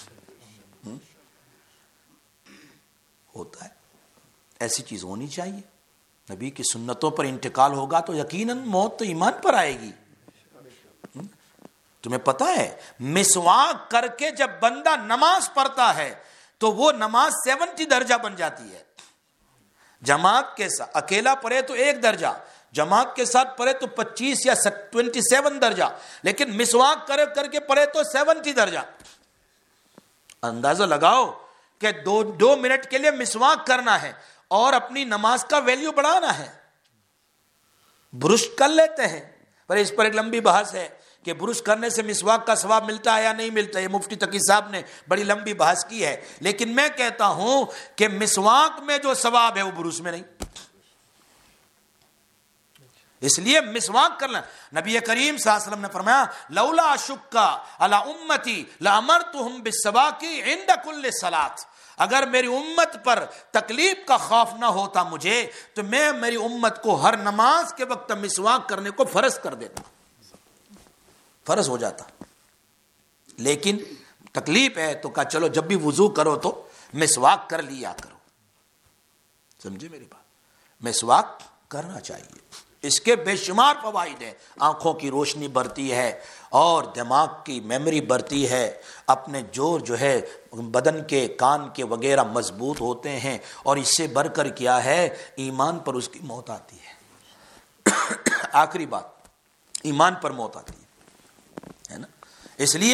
ہوتا ہے، ایسی چیز ہونی چاہیے. نبی کی سنتوں پر انتقال ہوگا تو یقیناً موت تو ایمان پر آئے گی. تمہیں پتا ہے مسواک کر کے جب بندہ نماز پڑھتا ہے تو وہ نماز 70 درجہ بن جاتی ہے. جماعت کے ساتھ اکیلا پڑھے تو 1 درجہ، جماعت کے ساتھ پڑھے تو 25 یا 27 درجہ، لیکن مسواک کر کے پڑھے تو 70 درجہ. اندازہ لگاؤ کہ 2 منٹ کے لیے مسواک کرنا ہے اور اپنی نماز کا ویلیو بڑھانا ہے. برش کر لیتے ہیں، پر اس پر ایک لمبی بحث ہے کہ برش کرنے سے مسواک کا ثواب ملتا ہے یا نہیں ملتا. یہ مفتی تقی صاحب نے بڑی لمبی بحث کی ہے، لیکن میں کہتا ہوں کہ مسواک میں جو ثواب ہے وہ برش میں نہیں. اس لیے مسواک کرنا. نبی کریم صلی اللہ علیہ وسلم نے فرمایا لولا اشکا علی امتی لامرتہم بالسواک عند کل صلاۃ. اگر میری امت پر تکلیف کا خوف نہ ہوتا مجھے تو میں میری امت کو ہر نماز کے وقت مسواک کرنے کو فرض کر دیتا، فرض ہو جاتا. لیکن تکلیف ہے تو کہا چلو جب بھی وضو کرو تو مسواک کر لیا کرو. سمجھے میری بات؟ مسواک کرنا چاہیے. اس کے بے شمار فوائد ہیں. آنکھوں کی روشنی بڑھتی ہے اور دماغ کی میموری بڑھتی ہے. اپنے جو ہے بدن کے، کان کے وغیرہ مضبوط ہوتے ہیں، اور اس سے بڑھ کر کیا ہے، ایمان پر اس کی موت آتی ہے. آخری بات، ایمان پر موت آتی ہے نا. اس لیے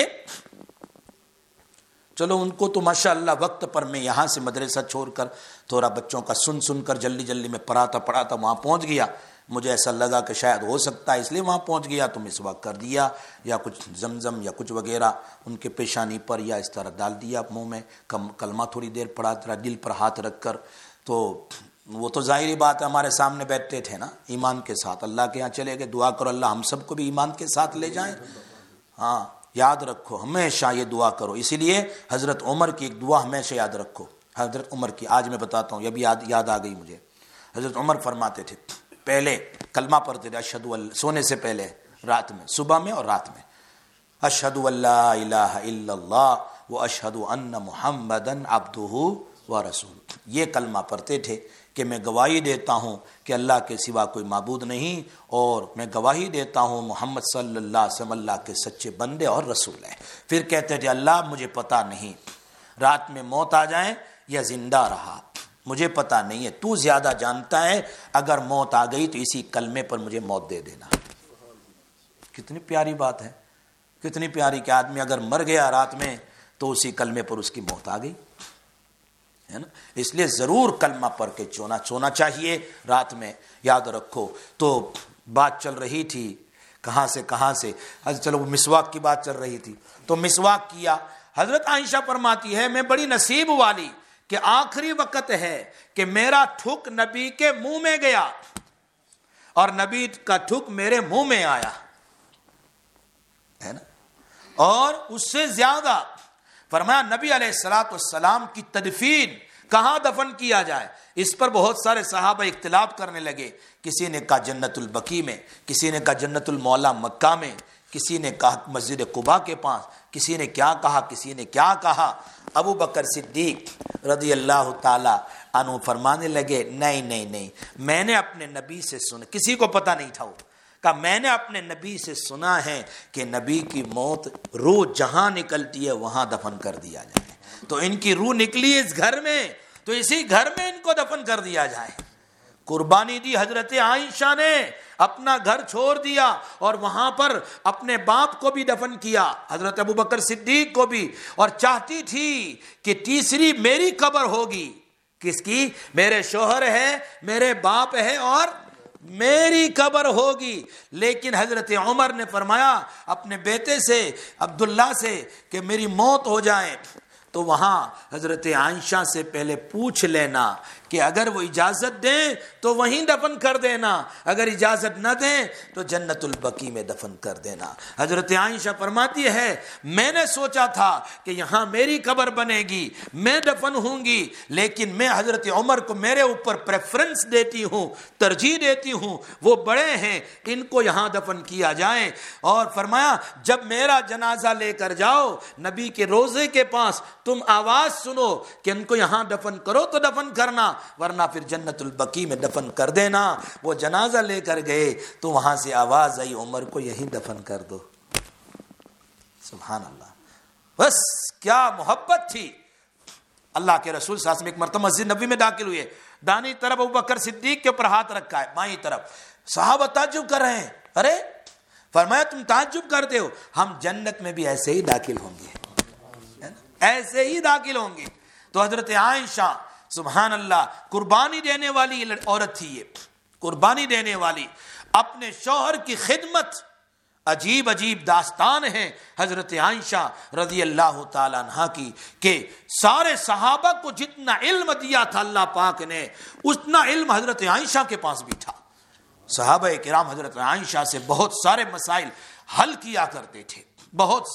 چلو ان کو تو ماشاءاللہ وقت پر میں یہاں سے مدرسہ چھوڑ کر تھوڑا بچوں کا سن کر جلدی میں پڑھاتا وہاں پہنچ گیا. مجھے ایسا لگا کہ شاید ہو سکتا ہے اس لیے وہاں پہنچ گیا تو مسواک کر دیا، یا کچھ زمزم یا کچھ وغیرہ ان کے پیشانی پر یا اس طرح ڈال دیا منہ میں، کلمہ تھوڑی دیر پڑھا، دل پر ہاتھ رکھ کر. تو وہ تو ظاہری بات ہے ہمارے سامنے بیٹھتے تھے نا، ایمان کے ساتھ اللہ کے یہاں چلے گئے. دعا کرو اللہ ہم سب کو بھی ایمان کے ساتھ لے جائیں. ہاں یاد رکھو ہمیشہ یہ دعا کرو. اسی لیے حضرت عمر کی ایک دعا ہمیشہ یاد رکھو. حضرت عمر کی آج میں بتاتا ہوں، یہ بھی یاد آ گئی مجھے. حضرت عمر فرماتے تھے پہلے کلمہ پڑھتے تھے اشہد سونے سے پہلے، رات میں، صبح میں اور رات میں، اشہد ان لا الہ الا اللہ و اشہد ان محمدن عبدہ و رسولہ. یہ کلمہ پڑھتے تھے کہ میں گواہی دیتا ہوں کہ اللہ کے سوا کوئی معبود نہیں، اور میں گواہی دیتا ہوں محمد صلی اللہ علیہ وسلم اللہ کے سچے بندے اور رسول ہیں. پھر کہتے تھے اللہ مجھے پتہ نہیں رات میں موت آ جائے یا زندہ رہا، مجھے پتہ نہیں ہے، تو زیادہ جانتا ہے. اگر موت آ گئی تو اسی کلمے پر مجھے موت دے دینا. کتنی پیاری بات ہے، کتنی پیاری کہ آدمی اگر مر گیا رات میں تو اسی کلمے پر اس کی موت آ گئی. ہے نا. اس لیے ضرور کلمہ پڑھ کے سونا چاہیے رات میں. یاد رکھو. تو بات چل رہی تھی کہاں سے چلو وہ مسواک کی بات چل رہی تھی. تو مسواک کیا. حضرت عائشہ فرماتی ہے میں بڑی نصیب والی کہ آخری وقت ہے کہ میرا تھوک نبی کے منہ میں گیا اور نبی کا تھوک میرے منہ میں آیا ہے نا. اور اس سے زیادہ فرمایا نبی علیہ الصلوۃ والسلام کی تدفین کہاں دفن کیا جائے. اس پر بہت سارے صحابہ اختلاف کرنے لگے. کسی نے کہا جنت البقیع میں, کسی نے کہا جنت المعلا مکہ میں, کسی نے کہا مسجد قباء کے پاس, کسی نے کیا کہا. ابو بکر صدیق رضی اللہ تعالی عنہ فرمانے لگے نہیں, میں نے اپنے نبی سے سنا. کسی کو پتہ نہیں تھا. کہا میں نے اپنے نبی سے سنا ہے کہ نبی کی موت روح جہاں نکلتی ہے وہاں دفن کر دیا جائے. تو ان کی روح نکلی اس گھر میں, تو اسی گھر میں ان کو دفن کر دیا جائے. قربانی دی حضرت عائشہ نے, اپنا گھر چھوڑ دیا اور وہاں پر اپنے باپ کو بھی دفن کیا, حضرت ابو بکر صدیق کو بھی. اور چاہتی تھی کہ تیسری میری قبر ہوگی. کس کی؟ میرے شوہر ہے, میرے باپ ہے اور میری قبر ہوگی. لیکن حضرت عمر نے فرمایا اپنے بیٹے سے عبداللہ سے کہ میری موت ہو جائے تو وہاں حضرت عائشہ سے پہلے پوچھ لینا کہ اگر وہ اجازت دیں تو وہیں دفن کر دینا, اگر اجازت نہ دیں تو جنت البقیع میں دفن کر دینا. حضرت عائشہ فرماتی ہے میں نے سوچا تھا کہ یہاں میری قبر بنے گی, میں دفن ہوں گی, لیکن میں حضرت عمر کو میرے اوپر پریفرنس دیتی ہوں, ترجیح دیتی ہوں, وہ بڑے ہیں, ان کو یہاں دفن کیا جائے. اور فرمایا جب میرا جنازہ لے کر جاؤ نبی کے روضے کے پاس, تم آواز سنو کہ ان کو یہاں دفن کرو تو دفن کرنا, ورنہ پھر جنت البقیع میں دفن کر دینا. وہ جنازہ لے کر گئے تو وہاں سے آواز آئی عمر کو یہیں دفن کر دو. سبحان اللہ. بس کیا محبت تھی. اللہ کے رسول صلی اللہ علیہ وسلم ایک مرتبہ مسجد نبوی میں داخل ہوئے, دانی طرف ابو بکر صدیق کے اوپر ہاتھ رکھا ہے, بائیں طرف. صحابہ تعجب کر رہے ہیں. ارے فرمایا تم تعجب کرتے ہو, ہم جنت میں بھی ایسے ہی داخل ہوں گے, ایسے ہی داخل ہوں گے. تو حضرت عائشہ سبحان اللہ قربانی دینے والی عورت تھی. یہ قربانی دینے والی, اپنے شوہر کی خدمت. عجیب داستان ہے حضرت عائشہ رضی اللہ تعالیٰ عنہ کی کہ سارے صحابہ کو جتنا علم دیا تھا اللہ پاک نے, اتنا علم حضرت عائشہ کے پاس بھی تھا. صحابہ کرام حضرت عائشہ سے بہت سارے مسائل حل کیا کرتے تھے, بہت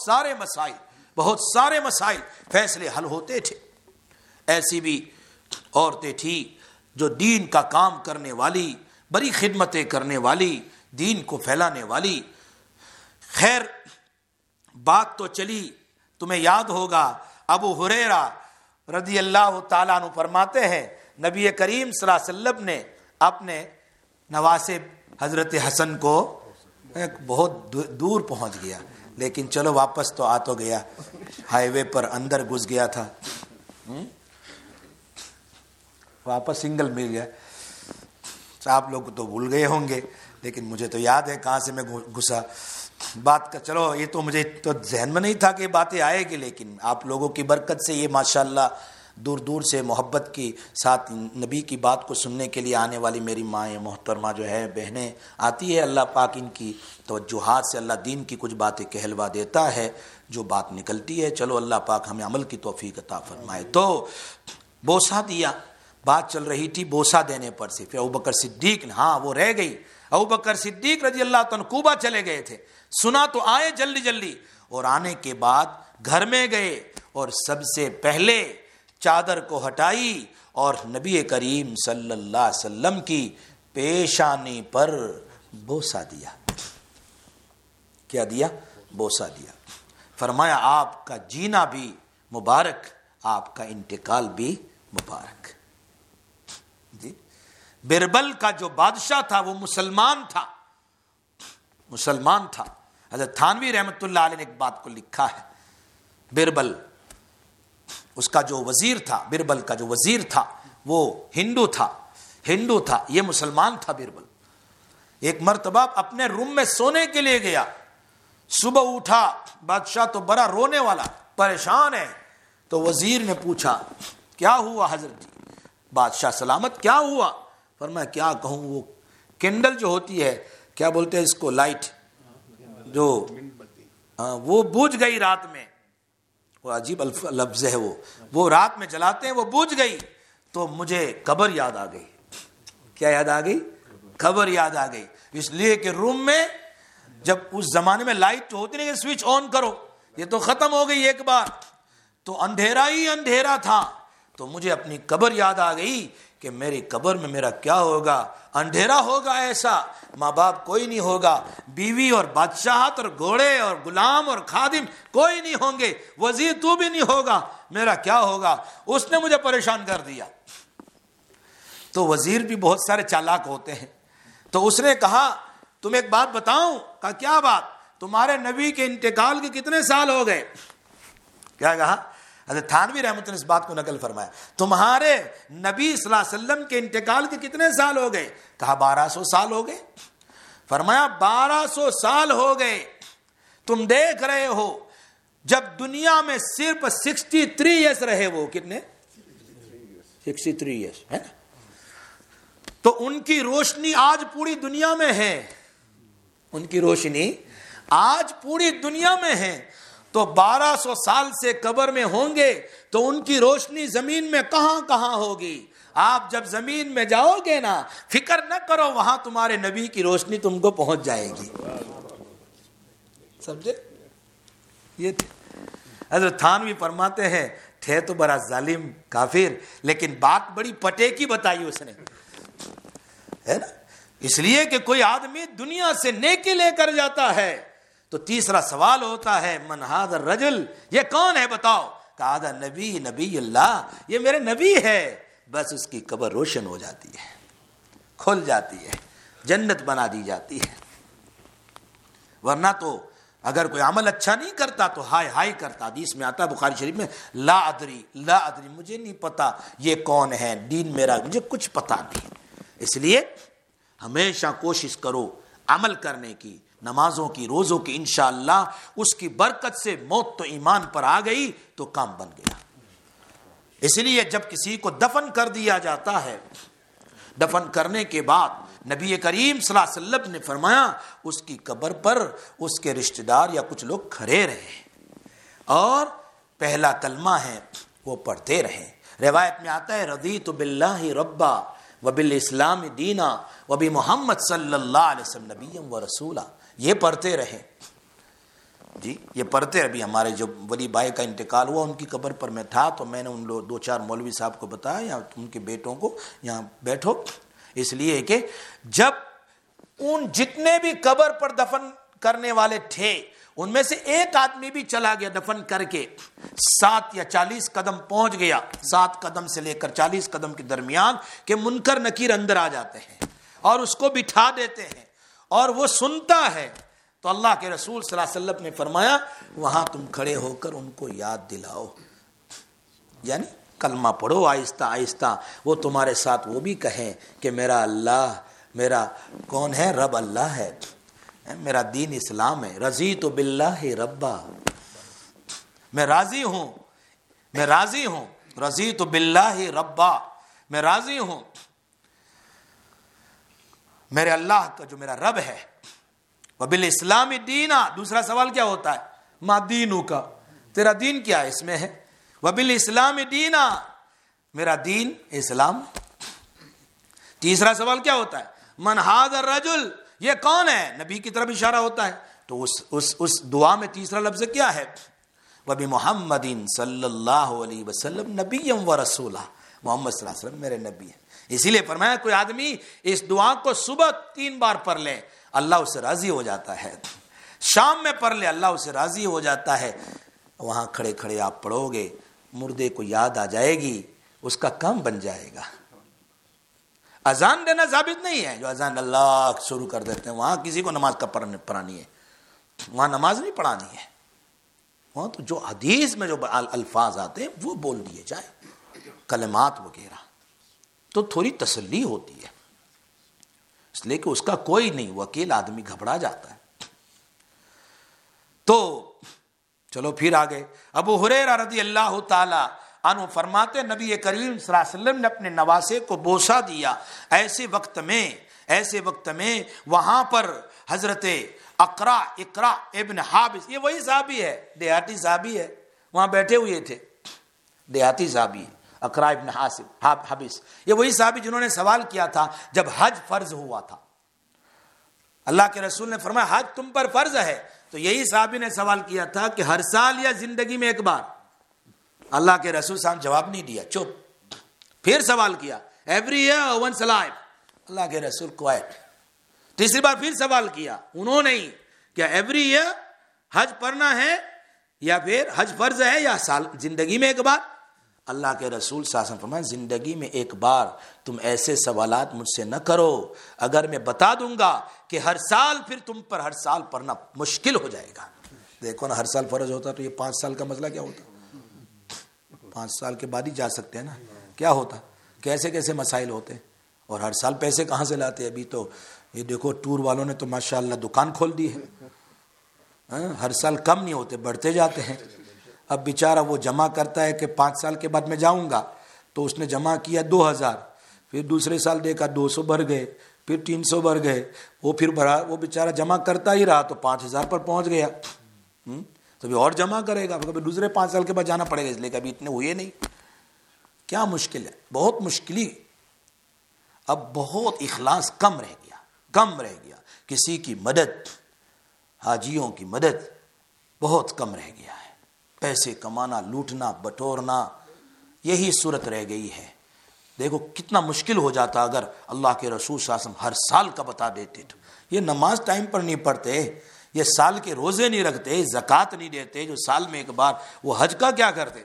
سارے مسائل فیصلے حل ہوتے تھے. ایسی بھی عورتیں تھی جو دین کا کام کرنے والی, بڑی خدمتیں کرنے والی, دین کو پھیلانے والی. خیر بات تو چلی, تمہیں یاد ہوگا ابو ہریرہ رضی اللہ تعالیٰ عنہ فرماتے ہیں نبی کریم صلی اللہ علیہ وسلم نے اپنے نواسے حضرت حسن کو, بہت دور پہنچ گیا لیکن چلو واپس تو آ تو گیا, ہائی وے پر اندر گھس گیا تھا, واپس سنگل مل گیا. آپ لوگ تو بھول گئے ہوں گے لیکن مجھے تو یاد ہے کہاں سے میں گھسا. بات کا چلو یہ تو مجھے تو ذہن میں نہیں تھا کہ باتیں آئے گی, لیکن آپ لوگوں کی برکت سے یہ ماشاءاللہ دور دور سے محبت کی ساتھ نبی کی بات کو سننے کے لیے آنے والی میری ماں محترمہ جو ہے, بہنیں آتی ہے. اللہ پاک ان کی توجہات سے اللہ دین کی کچھ باتیں کہلوا دیتا ہے, جو بات نکلتی ہے چلو اللہ پاک ہمیں عمل کی توفیق عطا فرمائے. تو بوسہ دیا, بات چل رہی تھی بوسہ دینے پر سے. پھر ابوبکر صدیق نے, ہاں وہ رہ گئی, ابوبکر صدیق رضی اللہ عنہ کوبہ چلے گئے تھے, سنا تو آئے جلدی, اور آنے کے بعد گھر میں گئے اور سب سے پہلے چادر کو ہٹائی اور نبی کریم صلی اللہ علیہ وسلم کی پیشانی پر بوسہ دیا. کیا دیا؟ بوسہ دیا. فرمایا آپ کا جینا بھی مبارک, آپ کا انتقال بھی مبارک. جی بربل کا جو بادشاہ تھا وہ مسلمان تھا. حضرت تھانوی رحمت اللہ علیہ نے ایک بات کو لکھا ہے, بربل اس کا جو وزیر تھا, بربل کا جو وزیر تھا وہ ہندو تھا, یہ مسلمان تھا بربل. ایک مرتبہ اپنے روم میں سونے کے لیے گیا, صبح اٹھا, بادشاہ تو بڑا رونے والا, پریشان ہے. تو وزیر نے پوچھا کیا ہوا حضرت جی؟ بادشاہ سلامت کیا ہوا؟ فرمایا کیا کہوں، وہ کینڈل جو ہوتی ہے، کیا بولتے ہیں اس کو، لائٹ جو وہ بجھ گئی رات میں، وہ عجیب لفظ ہے، وہ رات میں جلاتے ہیں، وہ بجھ گئی تو مجھے قبر یاد آ گئی۔ کیا یاد آ گئی؟ قبر یاد آ گئی۔ اس لیے کہ روم میں جب اس زمانے میں لائٹ ہوتی نہیں کہ سوئچ آن کرو، یہ تو ختم ہو گئی ایک بار، تو اندھیرا ہی اندھیرا تھا، تو مجھے اپنی قبر یاد آ گئی کہ میری قبر میں میرا کیا ہوگا، اندھیرا ہوگا، ایسا ماں باپ کوئی نہیں ہوگا، بیوی اور بادشاہت اور گھوڑے اور غلام اور خادم کوئی نہیں ہوں گے، وزیر تو بھی نہیں ہوگا، میرا کیا ہوگا؟ اس نے مجھے پریشان کر دیا۔ تو وزیر بھی بہت سارے چالاک ہوتے ہیں، تو اس نے کہا تم ایک بات بتاؤں؟ کہا کیا بات؟ تمہارے نبی کے انتقال کے کتنے سال ہو گئے؟ کیا کہا؟ حضرت تھانوی رحمۃ اللہ اس بات کو نقل فرمایا، تمہارے نبی صلی اللہ علیہ وسلم کے انتقال کے کتنے سال ہو گئے؟ کہا 1200 سال ہو گئے۔ فرمایا 1200 سال ہو گئے، تم دیکھ رہے ہو جب دنیا میں صرف 63 ایئرس رہے، وہ کتنے؟ 63 ایئرس ہے نا، تو ان کی روشنی آج پوری دنیا میں ہے، ان کی روشنی آج پوری دنیا میں ہے، تو 1200 سال سے قبر میں ہوں گے تو ان کی روشنی زمین میں کہاں کہاں ہوگی؟ آپ جب زمین میں جاؤ گے نا، فکر نہ کرو، وہاں تمہارے نبی کی روشنی تم کو پہنچ جائے گی۔ سمجھے؟ یہ حضرت تھانوی فرماتے ہیں تھے تو بڑا ظالم کافر، لیکن بات بڑی پٹے کی بتائی اس نے، ہے نا؟ اس لیے کہ کوئی آدمی دنیا سے نیکی لے کر جاتا ہے تو تیسرا سوال ہوتا ہے من ھذا الرجل، یہ کون ہے بتاؤ؟ کہا ھذا نبی اللہ، یہ میرے نبی ہے۔ بس اس کی قبر روشن ہو جاتی ہے، کھل جاتی ہے، جنت بنا دی جاتی ہے۔ ورنہ تو اگر کوئی عمل اچھا نہیں کرتا تو ہائے ہائے کرتا۔ حدیث میں آتا ہے بخاری شریف میں، لا ادری مجھے نہیں پتا یہ کون ہے، دین میرا مجھے کچھ پتا نہیں۔ اس لیے ہمیشہ کوشش کرو عمل کرنے کی، نمازوں کی، روزوں کی، انشاءاللہ اس کی برکت سے موت تو ایمان پر آ گئی تو کام بن گیا۔ اس لیے جب کسی کو دفن کر دیا جاتا ہے، دفن کرنے کے بعد نبی کریم صلی اللہ علیہ وسلم نے فرمایا اس کی قبر پر اس کے رشتہ دار یا کچھ لوگ کھڑے رہے اور پہلا کلمہ ہے وہ پڑھتے رہے۔ روایت میں آتا ہے رضیت باللہ ربا وبالاسلام دینا وبمحمد صلی اللہ علیہ وسلم نبی و رسولہ، یہ پڑھتے رہے جی، یہ پڑھتے۔ ابھی ہمارے جو ولی بھائی کا انتقال ہوا ان کی قبر پر میں تھا تو میں نے ان لوگ 2-4 مولوی صاحب کو بتایا یا ان کے بیٹوں کو یہاں بیٹھو، اس لیے کہ جب ان جتنے بھی قبر پر دفن کرنے والے تھے ان میں سے ایک آدمی بھی چلا گیا دفن کر کے 7 یا 40 قدم پہنچ گیا، 7 قدم سے لے کر 40 قدم کے درمیان، کہ منکر نکیر اندر آ جاتے ہیں اور اس کو بٹھا دیتے ہیں اور وہ سنتا ہے، تو اللہ کے رسول صلی اللہ علیہ وسلم نے فرمایا وہاں تم کھڑے ہو کر ان کو یاد دلاؤ، یعنی کلمہ پڑھو آہستہ آہستہ، وہ تمہارے ساتھ وہ بھی کہیں کہ میرا اللہ، میرا کون ہے؟ رب اللہ ہے، میرا دین اسلام ہے، رضیت باللہ ربا، میں راضی ہوں، میں راضی ہوں، رضیت باللہ ربا، میں راضی ہوں میرے اللہ کا جو میرا رب ہے، وبالاسلام دینا۔ دوسرا سوال کیا ہوتا ہے؟ ما دینو کا، تیرا دین کیا ہے؟ اس میں ہے وبالاسلام دینا، میرا دین اسلام۔ تیسرا سوال کیا ہوتا ہے؟ من ھذا الرجل، یہ کون ہے؟ نبی کی طرف اشارہ ہوتا ہے، تو اس دعا میں تیسرا لفظ کیا ہے؟ وبمحمد صلی اللہ علیہ وسلم نبی و رسولہ، محمد صلی اللہ علیہ وسلم میرے نبی ہیں۔ اسی لیے فرمایا کوئی آدمی اس دعا کو صبح 3 بار پڑھ لے اللہ اس سے راضی ہو جاتا ہے، شام میں پڑھ لے اللہ اس سے راضی ہو جاتا ہے۔ وہاں کھڑے کھڑے آپ پڑھو گے، مردے کو یاد آ جائے گی، اس کا کام بن جائے گا۔ اذان دینا ثابت نہیں ہے، جو اذان اللہ شروع کر دیتے ہیں وہاں کسی کو نماز کا پڑھانی ہے، وہاں نماز نہیں پڑھانی ہے، وہاں تو جو حدیث میں جو الفاظ آتے ہیں وہ بول دیے جائے، کلمات وغیرہ، تو تھوڑی تسلی ہوتی ہے، اس لیے کہ اس کا کوئی نہیں، وکیل آدمی گھبرا جاتا ہے۔ تو چلو پھر آگے ابو ہریرہ رضی اللہ تعالی عنہ فرماتے نبی کریم صلی اللہ علیہ وسلم نے اپنے نواسے کو بوسہ دیا. ایسے وقت میں وہاں پر حضرت اقرا ابن حابس، یہ وہی صحابی ہے، دیہاتی صحابی ہے، وہاں بیٹھے ہوئے تھے، دیہاتی صحابی اقرا ابن حابس، یہ وہی صحابی جنہوں نے سوال کیا تھا جب حج فرض ہوا تھا. اللہ کے رسول نے فرمایا حج تم پر فرض ہے، تو یہی صحابی نے سوال کیا تھا کہ ہر سال یا زندگی میں ایک بار. اللہ کے رسول صاحب جواب نہیں دیا، چپ. پھر سوال کیا ایوری ایئر ونس لائف، اللہ کے رسول کوائٹ. تیسری بار پھر سوال کیا انہوں نے کیا ایوری ایئر حج پڑھنا ہے یا پھر حج فرض ہے یا سال زندگی میں ایک بار. اللہ کے رسول صلی اللہ علیہ وسلم فرمایا زندگی میں ایک بار تم ایسے سوالات مجھ سے نہ کرو، اگر میں بتا دوں گا کہ ہر سال پھر تم پر ہر سال پڑھنا مشکل ہو جائے گا. دیکھو نا، ہر سال فرض ہوتا تو یہ 5 سال کا مسئلہ کیا ہوتا، 5 سال کے بعد ہی جا سکتے ہیں نا، کیا ہوتا، کیسے مسائل ہوتے. اور ہر سال پیسے کہاں سے لاتے. ابھی تو یہ دیکھو ٹور والوں نے تو ماشاءاللہ دکان کھول دی ہے، ہر سال کم نہیں ہوتے، بڑھتے جاتے ہیں. اب بیچارہ وہ جمع کرتا ہے کہ 5 سال کے بعد میں جاؤں گا، تو اس نے جمع کیا 2000، پھر دوسرے سال دیکھا 200 بڑھ گئے، پھر 300 بڑھ گئے، وہ پھر بڑھا، وہ بیچارہ جمع کرتا ہی رہا تو 5000 پر پہنچ گیا. تو بھی اور جمع کرے گا، کبھی دوسرے 5 سال کے بعد جانا پڑے گا، اس لیے کبھی اتنے ہوئے نہیں. کیا مشکل ہے، بہت مشکلی. اب بہت اخلاص کم رہ گیا. کسی کی مدد، حاجیوں کی مدد بہت کم رہ گیا ہے. پیسے کمانا، لوٹنا، بٹورنا، یہی صورت رہ گئی ہے. دیکھو کتنا مشکل ہو جاتا اگر اللہ کے رسول صلی اللہ علیہ وسلم ہر سال کا بتا دیتے. تو یہ نماز ٹائم پر نہیں پڑھتے، یہ سال کے روزے نہیں رکھتے، زکوٰۃ نہیں دیتے جو سال میں ایک بار، وہ حج کا کیا کرتے.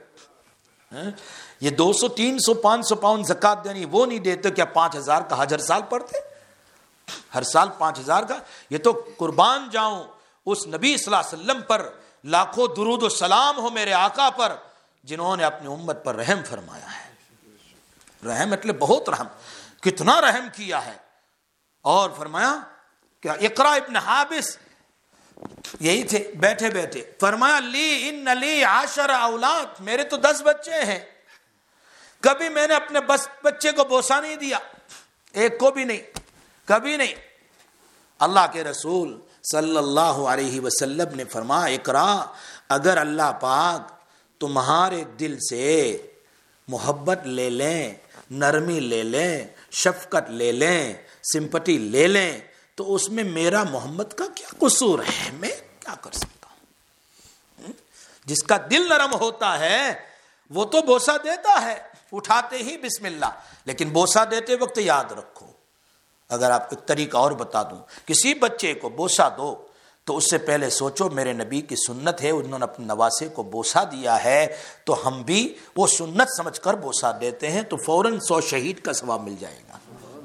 یہ 200 300 500 پاؤنڈ زکوٰۃ دینی وہ نہیں دیتے، کیا 5000 کا حج ہر سال پڑھتے، ہر سال 5000 کا. یہ تو قربان جاؤں اس نبی صلی اللہ علیہ وسلم پر، لاکھوں درود و سلام ہو میرے آقا پر، جنہوں نے اپنی امت پر رحم فرمایا ہے. رحم مطلب بہت رحم، کتنا رحم کیا ہے. اور فرمایا کیا، اقرا ابن حابس یہی تھے بیٹھے فرمایا لی ان لی 10 اولاد، میرے تو 10 بچے ہیں، کبھی میں نے اپنے بچے کو بوسہ نہیں دیا، ایک کو بھی نہیں، کبھی نہیں. اللہ کے رسول صلی اللہ علیہ وسلم نے فرمایا اقرا، اگر اللہ پاک تمہارے دل سے محبت لے لیں، نرمی لے لیں، شفقت لے لیں، سمپٹی لے لیں، تو اس میں میرا محمد کا کیا قصور ہے، میں کیا کر سکتا ہوں. جس کا دل نرم ہوتا ہے وہ تو بوسہ دیتا ہے اٹھاتے ہی بسم اللہ. لیکن بوسہ دیتے وقت یاد رکھو، اگر آپ ایک طریقہ اور بتا دوں، کسی بچے کو بوسہ دو تو اس سے پہلے سوچو میرے نبی کی سنت ہے، انہوں نے اپنے نواسے کو بوسہ دیا ہے، تو ہم بھی وہ سنت سمجھ کر بوسہ دیتے ہیں، تو فوراً 100 شہید کا ثواب مل جائے گا.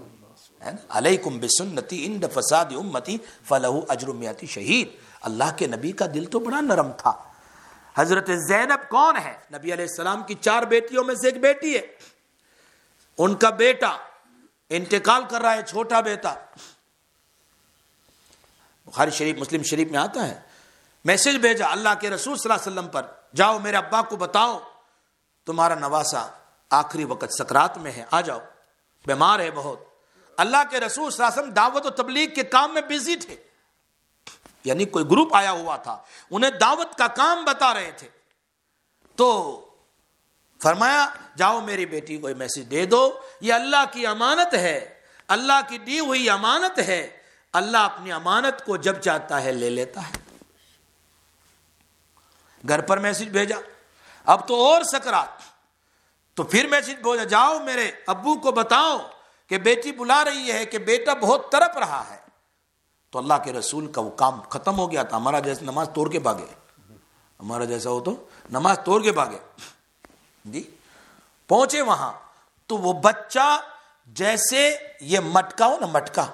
علیکم بسنتی عند فساد امتی فلہ اجر 100 شہید. اللہ کے نبی کا دل تو بڑا نرم تھا. حضرت زینب کون ہے؟ نبی علیہ السلام کی 4 بیٹیوں میں سے ایک بیٹی ہے. ان کا بیٹا انتقال کر رہا ہے، چھوٹا بیٹا. بخاری شریف مسلم شریف میں آتا ہے، میسج بھیجا اللہ کے رسول صلی اللہ علیہ وسلم پر، جاؤ میرے ابا کو بتاؤ تمہارا نواسا آخری وقت سکرات میں ہے، آ جاؤ، بیمار ہے بہت. اللہ کے رسول صلی اللہ علیہ وسلم دعوت و تبلیغ کے کام میں بزی تھے، یعنی کوئی گروپ آیا ہوا تھا، انہیں دعوت کا کام بتا رہے تھے. تو فرمایا جاؤ میری بیٹی کو میسج دے دو، یہ اللہ کی امانت ہے، اللہ کی دی ہوئی امانت ہے، اللہ اپنی امانت کو جب چاہتا ہے لے لیتا ہے. گھر پر میسج بھیجا، اب تو اور سکرات، تو پھر میسج بھیجا جاؤ میرے ابو کو بتاؤ کہ بیٹی بلا رہی ہے کہ بیٹا بہت تڑپ رہا ہے. تو اللہ کے رسول کا وہ کام ختم ہو گیا تھا. ہمارا جیسا نماز توڑ کے بھاگے، ہمارا جیسا ہو تو نماز توڑ کے بھاگے جی. پہنچے وہاں تو وہ بچہ جیسے یہ مٹکا ہو نا،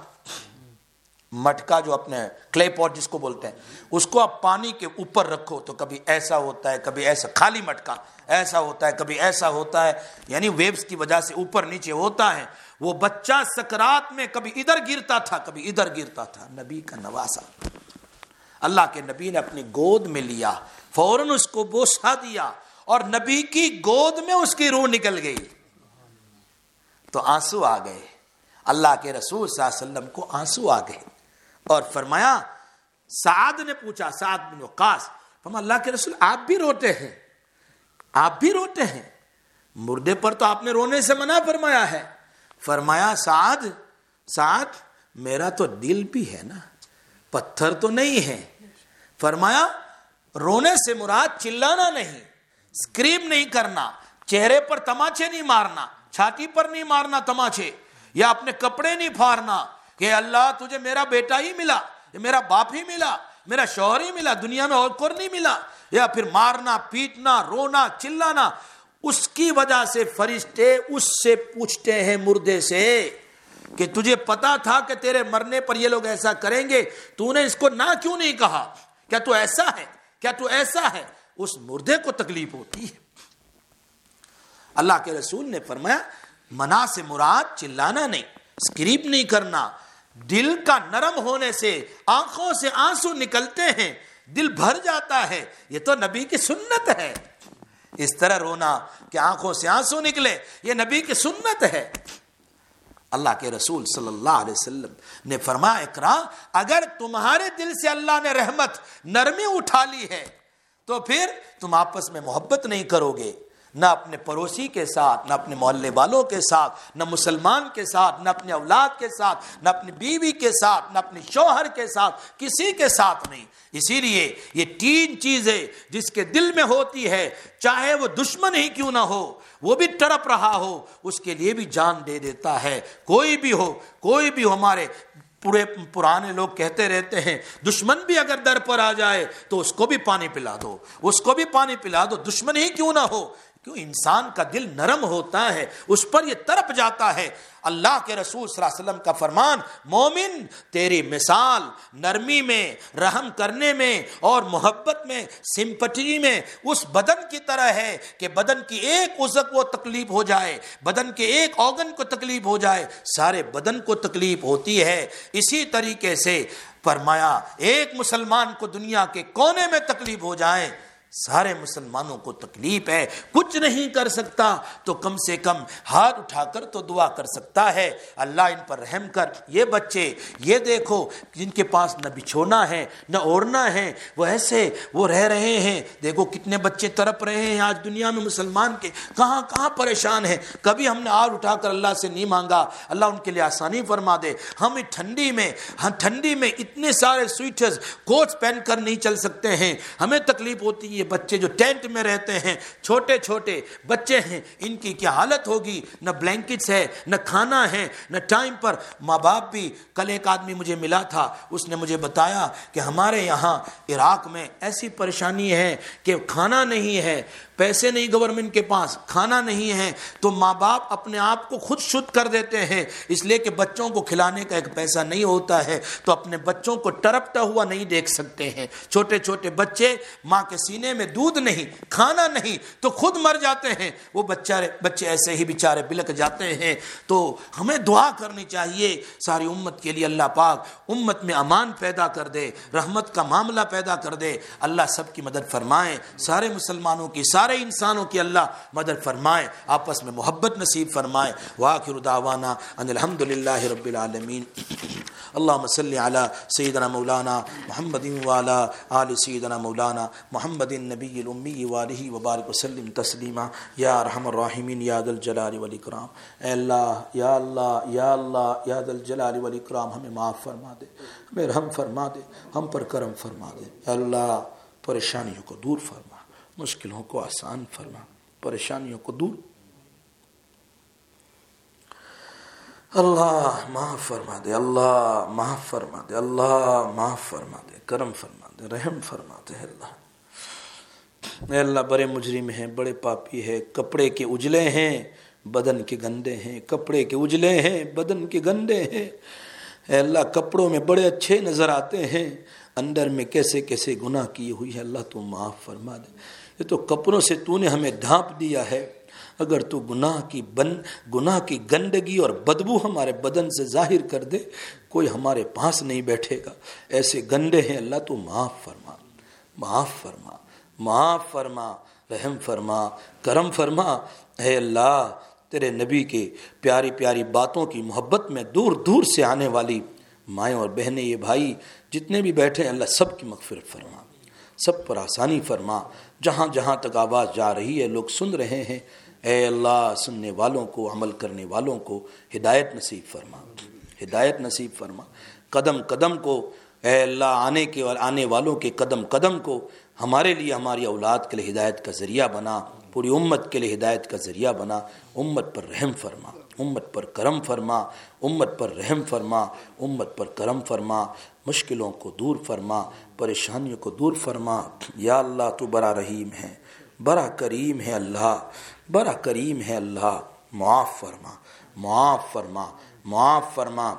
مٹکا جو اپنے کلے پاٹ جس کو بولتے ہیں، اس کو آپ پانی کے اوپر رکھو تو کبھی ایسا ہوتا ہے، کبھی ایسا، خالی مٹکا ایسا ہوتا ہے، کبھی ایسا ہوتا ہے، یعنی ویوز کی وجہ سے اوپر نیچے ہوتا ہے. وہ بچہ سکرات میں کبھی ادھر گرتا تھا، کبھی ادھر گرتا تھا. نبی کا نواسا، اللہ کے نبی نے اپنی گود میں لیا، فوراً اس کو بوسہ دیا اور نبی کی گود میں اس کی روح نکل گئی تو آنسو آ گئے. اللہ کے رسول صلی اللہ علیہ وسلم کو آنسو آ گئے اور فرمایا, سعد نے پوچھا, سعد بن وقاص, فرمایا اللہ کے رسول آپ بھی روتے ہیں, آپ بھی روتے ہیں, مردے پر تو آپ نے رونے سے منع فرمایا ہے. فرمایا سعد میرا تو دل بھی ہے نا, پتھر تو نہیں ہے. فرمایا رونے سے مراد چلانا نہیں, اسکریم نہیں کرنا, چہرے پر تماچے نہیں مارنا, چھاتی پر نہیں مارنا تماچے, یا اپنے کپڑے نہیں پھاڑنا کہ اللہ تجھے میرا بیٹا ہی ملا, میرا باپ ہی ملا, میرا شوہر ہی ملا, دنیا میں اور کوئی نہیں ملا, یا پھر مارنا, پیٹنا, رونا, چلانا. اس کی وجہ سے فرشتے اس سے پوچھتے ہیں مردے سے کہ تجھے پتا تھا کہ تیرے مرنے پر یہ لوگ ایسا کریں گے, تو نے اس کو نہ کیوں نہیں کہا, کیا تو ایسا ہے, کیا تو ایسا ہے. اس مردے کو تکلیف ہوتی ہے. اللہ کے رسول نے فرمایا منع سے مراد چلانا نہیں, اسکریپ نہیں کرنا. دل کا نرم ہونے سے آنکھوں سے آنسو نکلتے ہیں, دل بھر جاتا ہے, یہ تو نبی کی سنت ہے. اس طرح رونا کہ آنکھوں سے آنسو نکلے, یہ نبی کی سنت ہے. اللہ کے رسول صلی اللہ علیہ وسلم نے فرمایا اقرا, اگر تمہارے دل سے اللہ نے رحمت نرمی اٹھا لی ہے تو پھر تم آپس میں محبت نہیں کرو گے, نہ اپنے پڑوسی کے ساتھ, نہ اپنے محلے والوں کے ساتھ, نہ مسلمان کے ساتھ, نہ اپنے اولاد کے ساتھ, نہ اپنی بیوی کے ساتھ, نہ اپنے شوہر کے ساتھ, کسی کے ساتھ نہیں. اسی لیے یہ 3 چیزیں جس کے دل میں ہوتی ہے, چاہے وہ دشمن ہی کیوں نہ ہو, وہ بھی تڑپ رہا ہو, اس کے لیے بھی جان دے دیتا ہے. کوئی بھی ہو, کوئی بھی ہو. ہمارے پرانے لوگ کہتے رہتے ہیں دشمن بھی اگر در پر آ جائے تو اس کو بھی پانی پلا دو, اس کو بھی پانی پلا دو, دشمن ہی کیوں نہ ہو. کیوں انسان کا دل نرم ہوتا ہے, اس پر یہ تڑپ جاتا ہے. اللہ کے رسول صلی اللہ علیہ وسلم کا فرمان, مومن تیری مثال نرمی میں, رحم کرنے میں اور محبت میں, سمپٹی میں اس بدن کی طرح ہے کہ بدن کی ایک عضو کو تکلیف ہو جائے, بدن کے ایک آرگن کو تکلیف ہو جائے, سارے بدن کو تکلیف ہوتی ہے. اسی طریقے سے فرمایا ایک مسلمان کو دنیا کے کونے میں تکلیف ہو جائے, سارے مسلمانوں کو تکلیف ہے. کچھ نہیں کر سکتا تو کم سے کم ہاتھ اٹھا کر تو دعا کر سکتا ہے, اللہ ان پر رحم کر. یہ بچے یہ دیکھو جن کے پاس نہ بچھونا ہے نہ اوڑھنا ہے, وہ ایسے وہ رہ رہے ہیں. دیکھو کتنے بچے تڑپ رہے ہیں آج دنیا میں مسلمان کے, کہاں کہاں پریشان ہیں. کبھی ہم نے ہاتھ اٹھا کر اللہ سے نہیں مانگا اللہ ان کے لیے آسانی فرما دے. ہم ٹھنڈی میں اتنے سارے سویٹرز کوٹ پہن کر نہیں چل سکتے ہیں, ہمیں تکلیف ہوتی ہے. یہ بچے جو ٹینٹ میں رہتے ہیں, چھوٹے چھوٹے بچے ہیں, ان کی کیا حالت ہوگی. نہ بلینکٹس ہے, نہ کھانا ہے, نہ ٹائم پر ماں باپ بھی. کل ایک آدمی مجھے ملا تھا, اس نے مجھے بتایا کہ ہمارے یہاں عراق میں ایسی پریشانی ہے کہ کھانا نہیں ہے, پیسے نہیں گورنمنٹ کے پاس, کھانا نہیں ہے, تو ماں باپ اپنے آپ کو خود شدھ کر دیتے ہیں, اس لیے کہ بچوں کو کھلانے کا ایک پیسہ نہیں ہوتا ہے, تو اپنے بچوں کو تڑپتا ہوا نہیں دیکھ سکتے ہیں. چھوٹے چھوٹے بچے, ماں کے سینے میں دودھ نہیں, کھانا نہیں, تو خود مر جاتے ہیں. وہ بچے ایسے ہی بیچارے بلک جاتے ہیں. تو ہمیں دعا کرنی چاہیے ساری امت کے لیے, اللہ پاک امت میں امان پیدا کر دے, رحمت کا معاملہ پیدا کر دے. اللہ سب کی مدد فرمائے, سارے مسلمانوں کی, سارے انسانوں کی اللہ مدد فرمائے, آپس میں محبت نصیب فرمائے. وآخر دعوانا ان الحمدللہ رب العالمین. اللهم صل على سيدنا مولانا محمد وعلى آل سيدنا مولانا محمد النبي الأمي وآله وبارك وسلم تسليما. یا ارحم الراحمین یا ذا الجلال والاکرام. اے اللہ یا اللہ یا اللہ یا ذا الجلال والاکرام, ہمیں معاف فرما دے, ہمیں رحم فرما دے, ہم پر کرم فرما دے. اے اللہ پریشانیوں کو دور فرما, مشکلوں کو آسان فرما, پریشانیوں کو دور. اللہ معاف فرما دے, اللہ معاف فرما دے, اللہ معاف فرما دے, کرم فرما دے, رحم فرما دے. اے اللہ بڑے مجرم ہیں, بڑے پاپی ہیں, کپڑے کے اجلے ہیں, بدن کے گندے ہیں, کپڑے کے اجلے ہیں, بدن کے گندے ہیں. اے اللہ کپڑوں میں بڑے اچھے نظر آتے ہیں, اندر میں کیسے کیسے گناہ کیے ہوئی ہے. اللہ تو معاف فرما دے. یہ تو کپڑوں سے تو نے ہمیں ڈھانپ دیا ہے, اگر تو گناہ کی گندگی اور بدبو ہمارے بدن سے ظاہر کر دے, کوئی ہمارے پاس نہیں بیٹھے گا. ایسے گندے ہیں, اللہ تو معاف فرما, معاف فرما, معاف فرما. رحم فرما، کرم فرما۔ اے اللہ تیرے نبی کے پیاری پیاری باتوں کی محبت میں دور دور سے آنے والی مائیں اور بہنیں، یہ بھائی جتنے بھی بیٹھے ہیں، اللہ سب کی مغفرت فرما، سب پر آسانی فرما۔ جہاں جہاں تک آواز جا رہی ہے، لوگ سن رہے ہیں، اے اللہ سننے والوں کو، عمل کرنے والوں کو ہدایت نصیب فرما، ہدایت نصیب فرما۔ قدم قدم کو اے اللہ آنے والوں کے قدم قدم کو ہمارے لیے، ہماری اولاد کے لیے ہدایت کا ذریعہ بنا، پوری امت کے لیے ہدایت کا ذریعہ بنا۔ امت پر رحم فرما، امت پر کرم فرما، امت پر رحم فرما، امت پر کرم فرما، مشکلوں کو دور فرما، پریشانیوں کو دور فرما۔ یا اللہ تو بڑا رحیم ہے، بڑا کریم ہے اللہ، بڑا کریم ہے اللہ، معاف فرما، معاف فرما، معاف فرما۔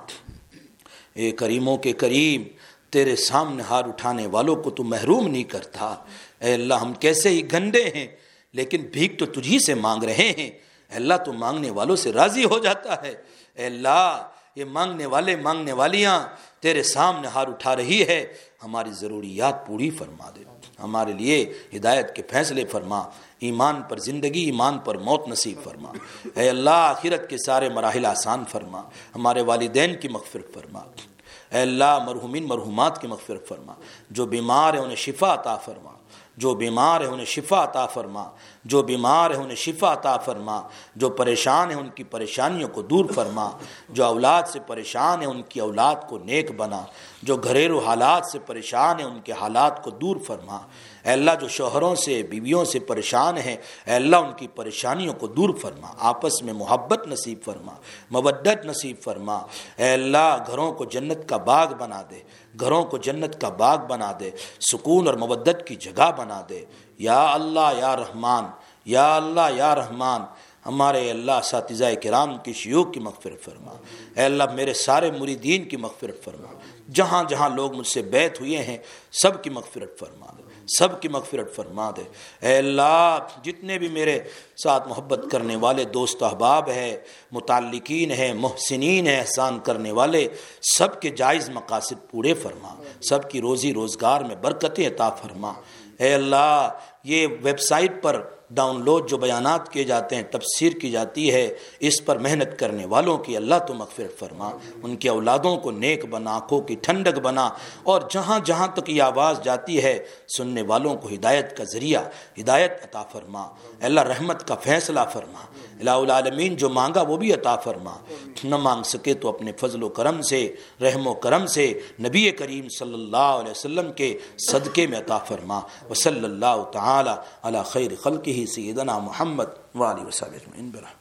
اے کریموں کے کریم، تیرے سامنے ہار اٹھانے والوں کو تو محروم نہیں کرتا۔ اے اللہ ہم کیسے ہی گندے ہیں، لیکن بھیک تو تجھی سے مانگ رہے ہیں۔ اے اللہ تو مانگنے والوں سے راضی ہو جاتا ہے۔ اے اللہ یہ مانگنے والے مانگنے والیاں تیرے سامنے ہار اٹھا رہی ہے، ہماری ضروریات پوری فرما دے، ہمارے لیے ہدایت کے فیصلے فرما، ایمان پر زندگی، ایمان پر موت نصیب فرما۔ اے اللہ آخرت کے سارے مراحل آسان فرما، ہمارے والدین کی مغفرت فرما۔ اے اللہ مرحومین مرحومات کی مغفرت فرما، جو بیمار ہیں انہیں شفا عطا فرما، جو بیمار ہیں انہیں شفا عطا فرما، جو بیمار ہیں انہیں شفا عطا فرما، جو پریشان ہیں ان کی پریشانیوں کو دور فرما، جو اولاد سے پریشان ہیں ان کی اولاد کو نیک بنا، جو گھریلو حالات سے پریشان ہیں ان کے حالات کو دور فرما۔ اے اللہ جو شوہروں سے بیویوں سے پریشان ہیں، اے اللہ ان کی پریشانیوں کو دور فرما، آپس میں محبت نصیب فرما، مودت نصیب فرما۔ اے اللہ گھروں کو جنت کا باغ بنا دے، گھروں کو جنت کا باغ بنا دے، سکون اور مودت کی جگہ بنا دے۔ یا اللہ یا رحمان، یا اللہ یا رحمان، ہمارے اللہ اساتذہ کرام کی شیوخ کی مغفرت فرما۔ اے اللہ میرے سارے مریدین کی مغفرت فرما، جہاں جہاں لوگ مجھ سے بیعت ہوئے ہیں سب کی مغفرت فرما دے، سب کی مغفرت فرما دے۔ اے اللہ جتنے بھی میرے ساتھ محبت کرنے والے دوست احباب ہیں، متعلقین ہیں، محسنین ہیں، احسان کرنے والے، سب کے جائز مقاصد پورے فرما، سب کی روزی روزگار میں برکتیں عطا فرما۔ اے اللہ یہ ویب سائٹ پر ڈاؤن لوڈ جو بیانات کیے جاتے ہیں، تفسیر کی جاتی ہے، اس پر محنت کرنے والوں کی اللہ تو مغفرت فرما، ان کی اولادوں کو نیک بنا، آنکھوں کی ٹھنڈک بنا، اور جہاں جہاں تک یہ آواز جاتی ہے سننے والوں کو ہدایت کا ذریعہ، ہدایت عطا فرما۔ اے اللہ رحمت کا فیصلہ فرما، الہ العالمین جو مانگا وہ بھی عطا فرما، نہ مانگ سکے تو اپنے فضل و کرم سے، رحم و کرم سے نبی کریم صلی اللہ علیہ وسلم کے صدقے میں عطا فرما۔ وصلی اللہ تعالی علی خیر خلقہ سیدنا محمد وآلہ وصحبہ اجمعین۔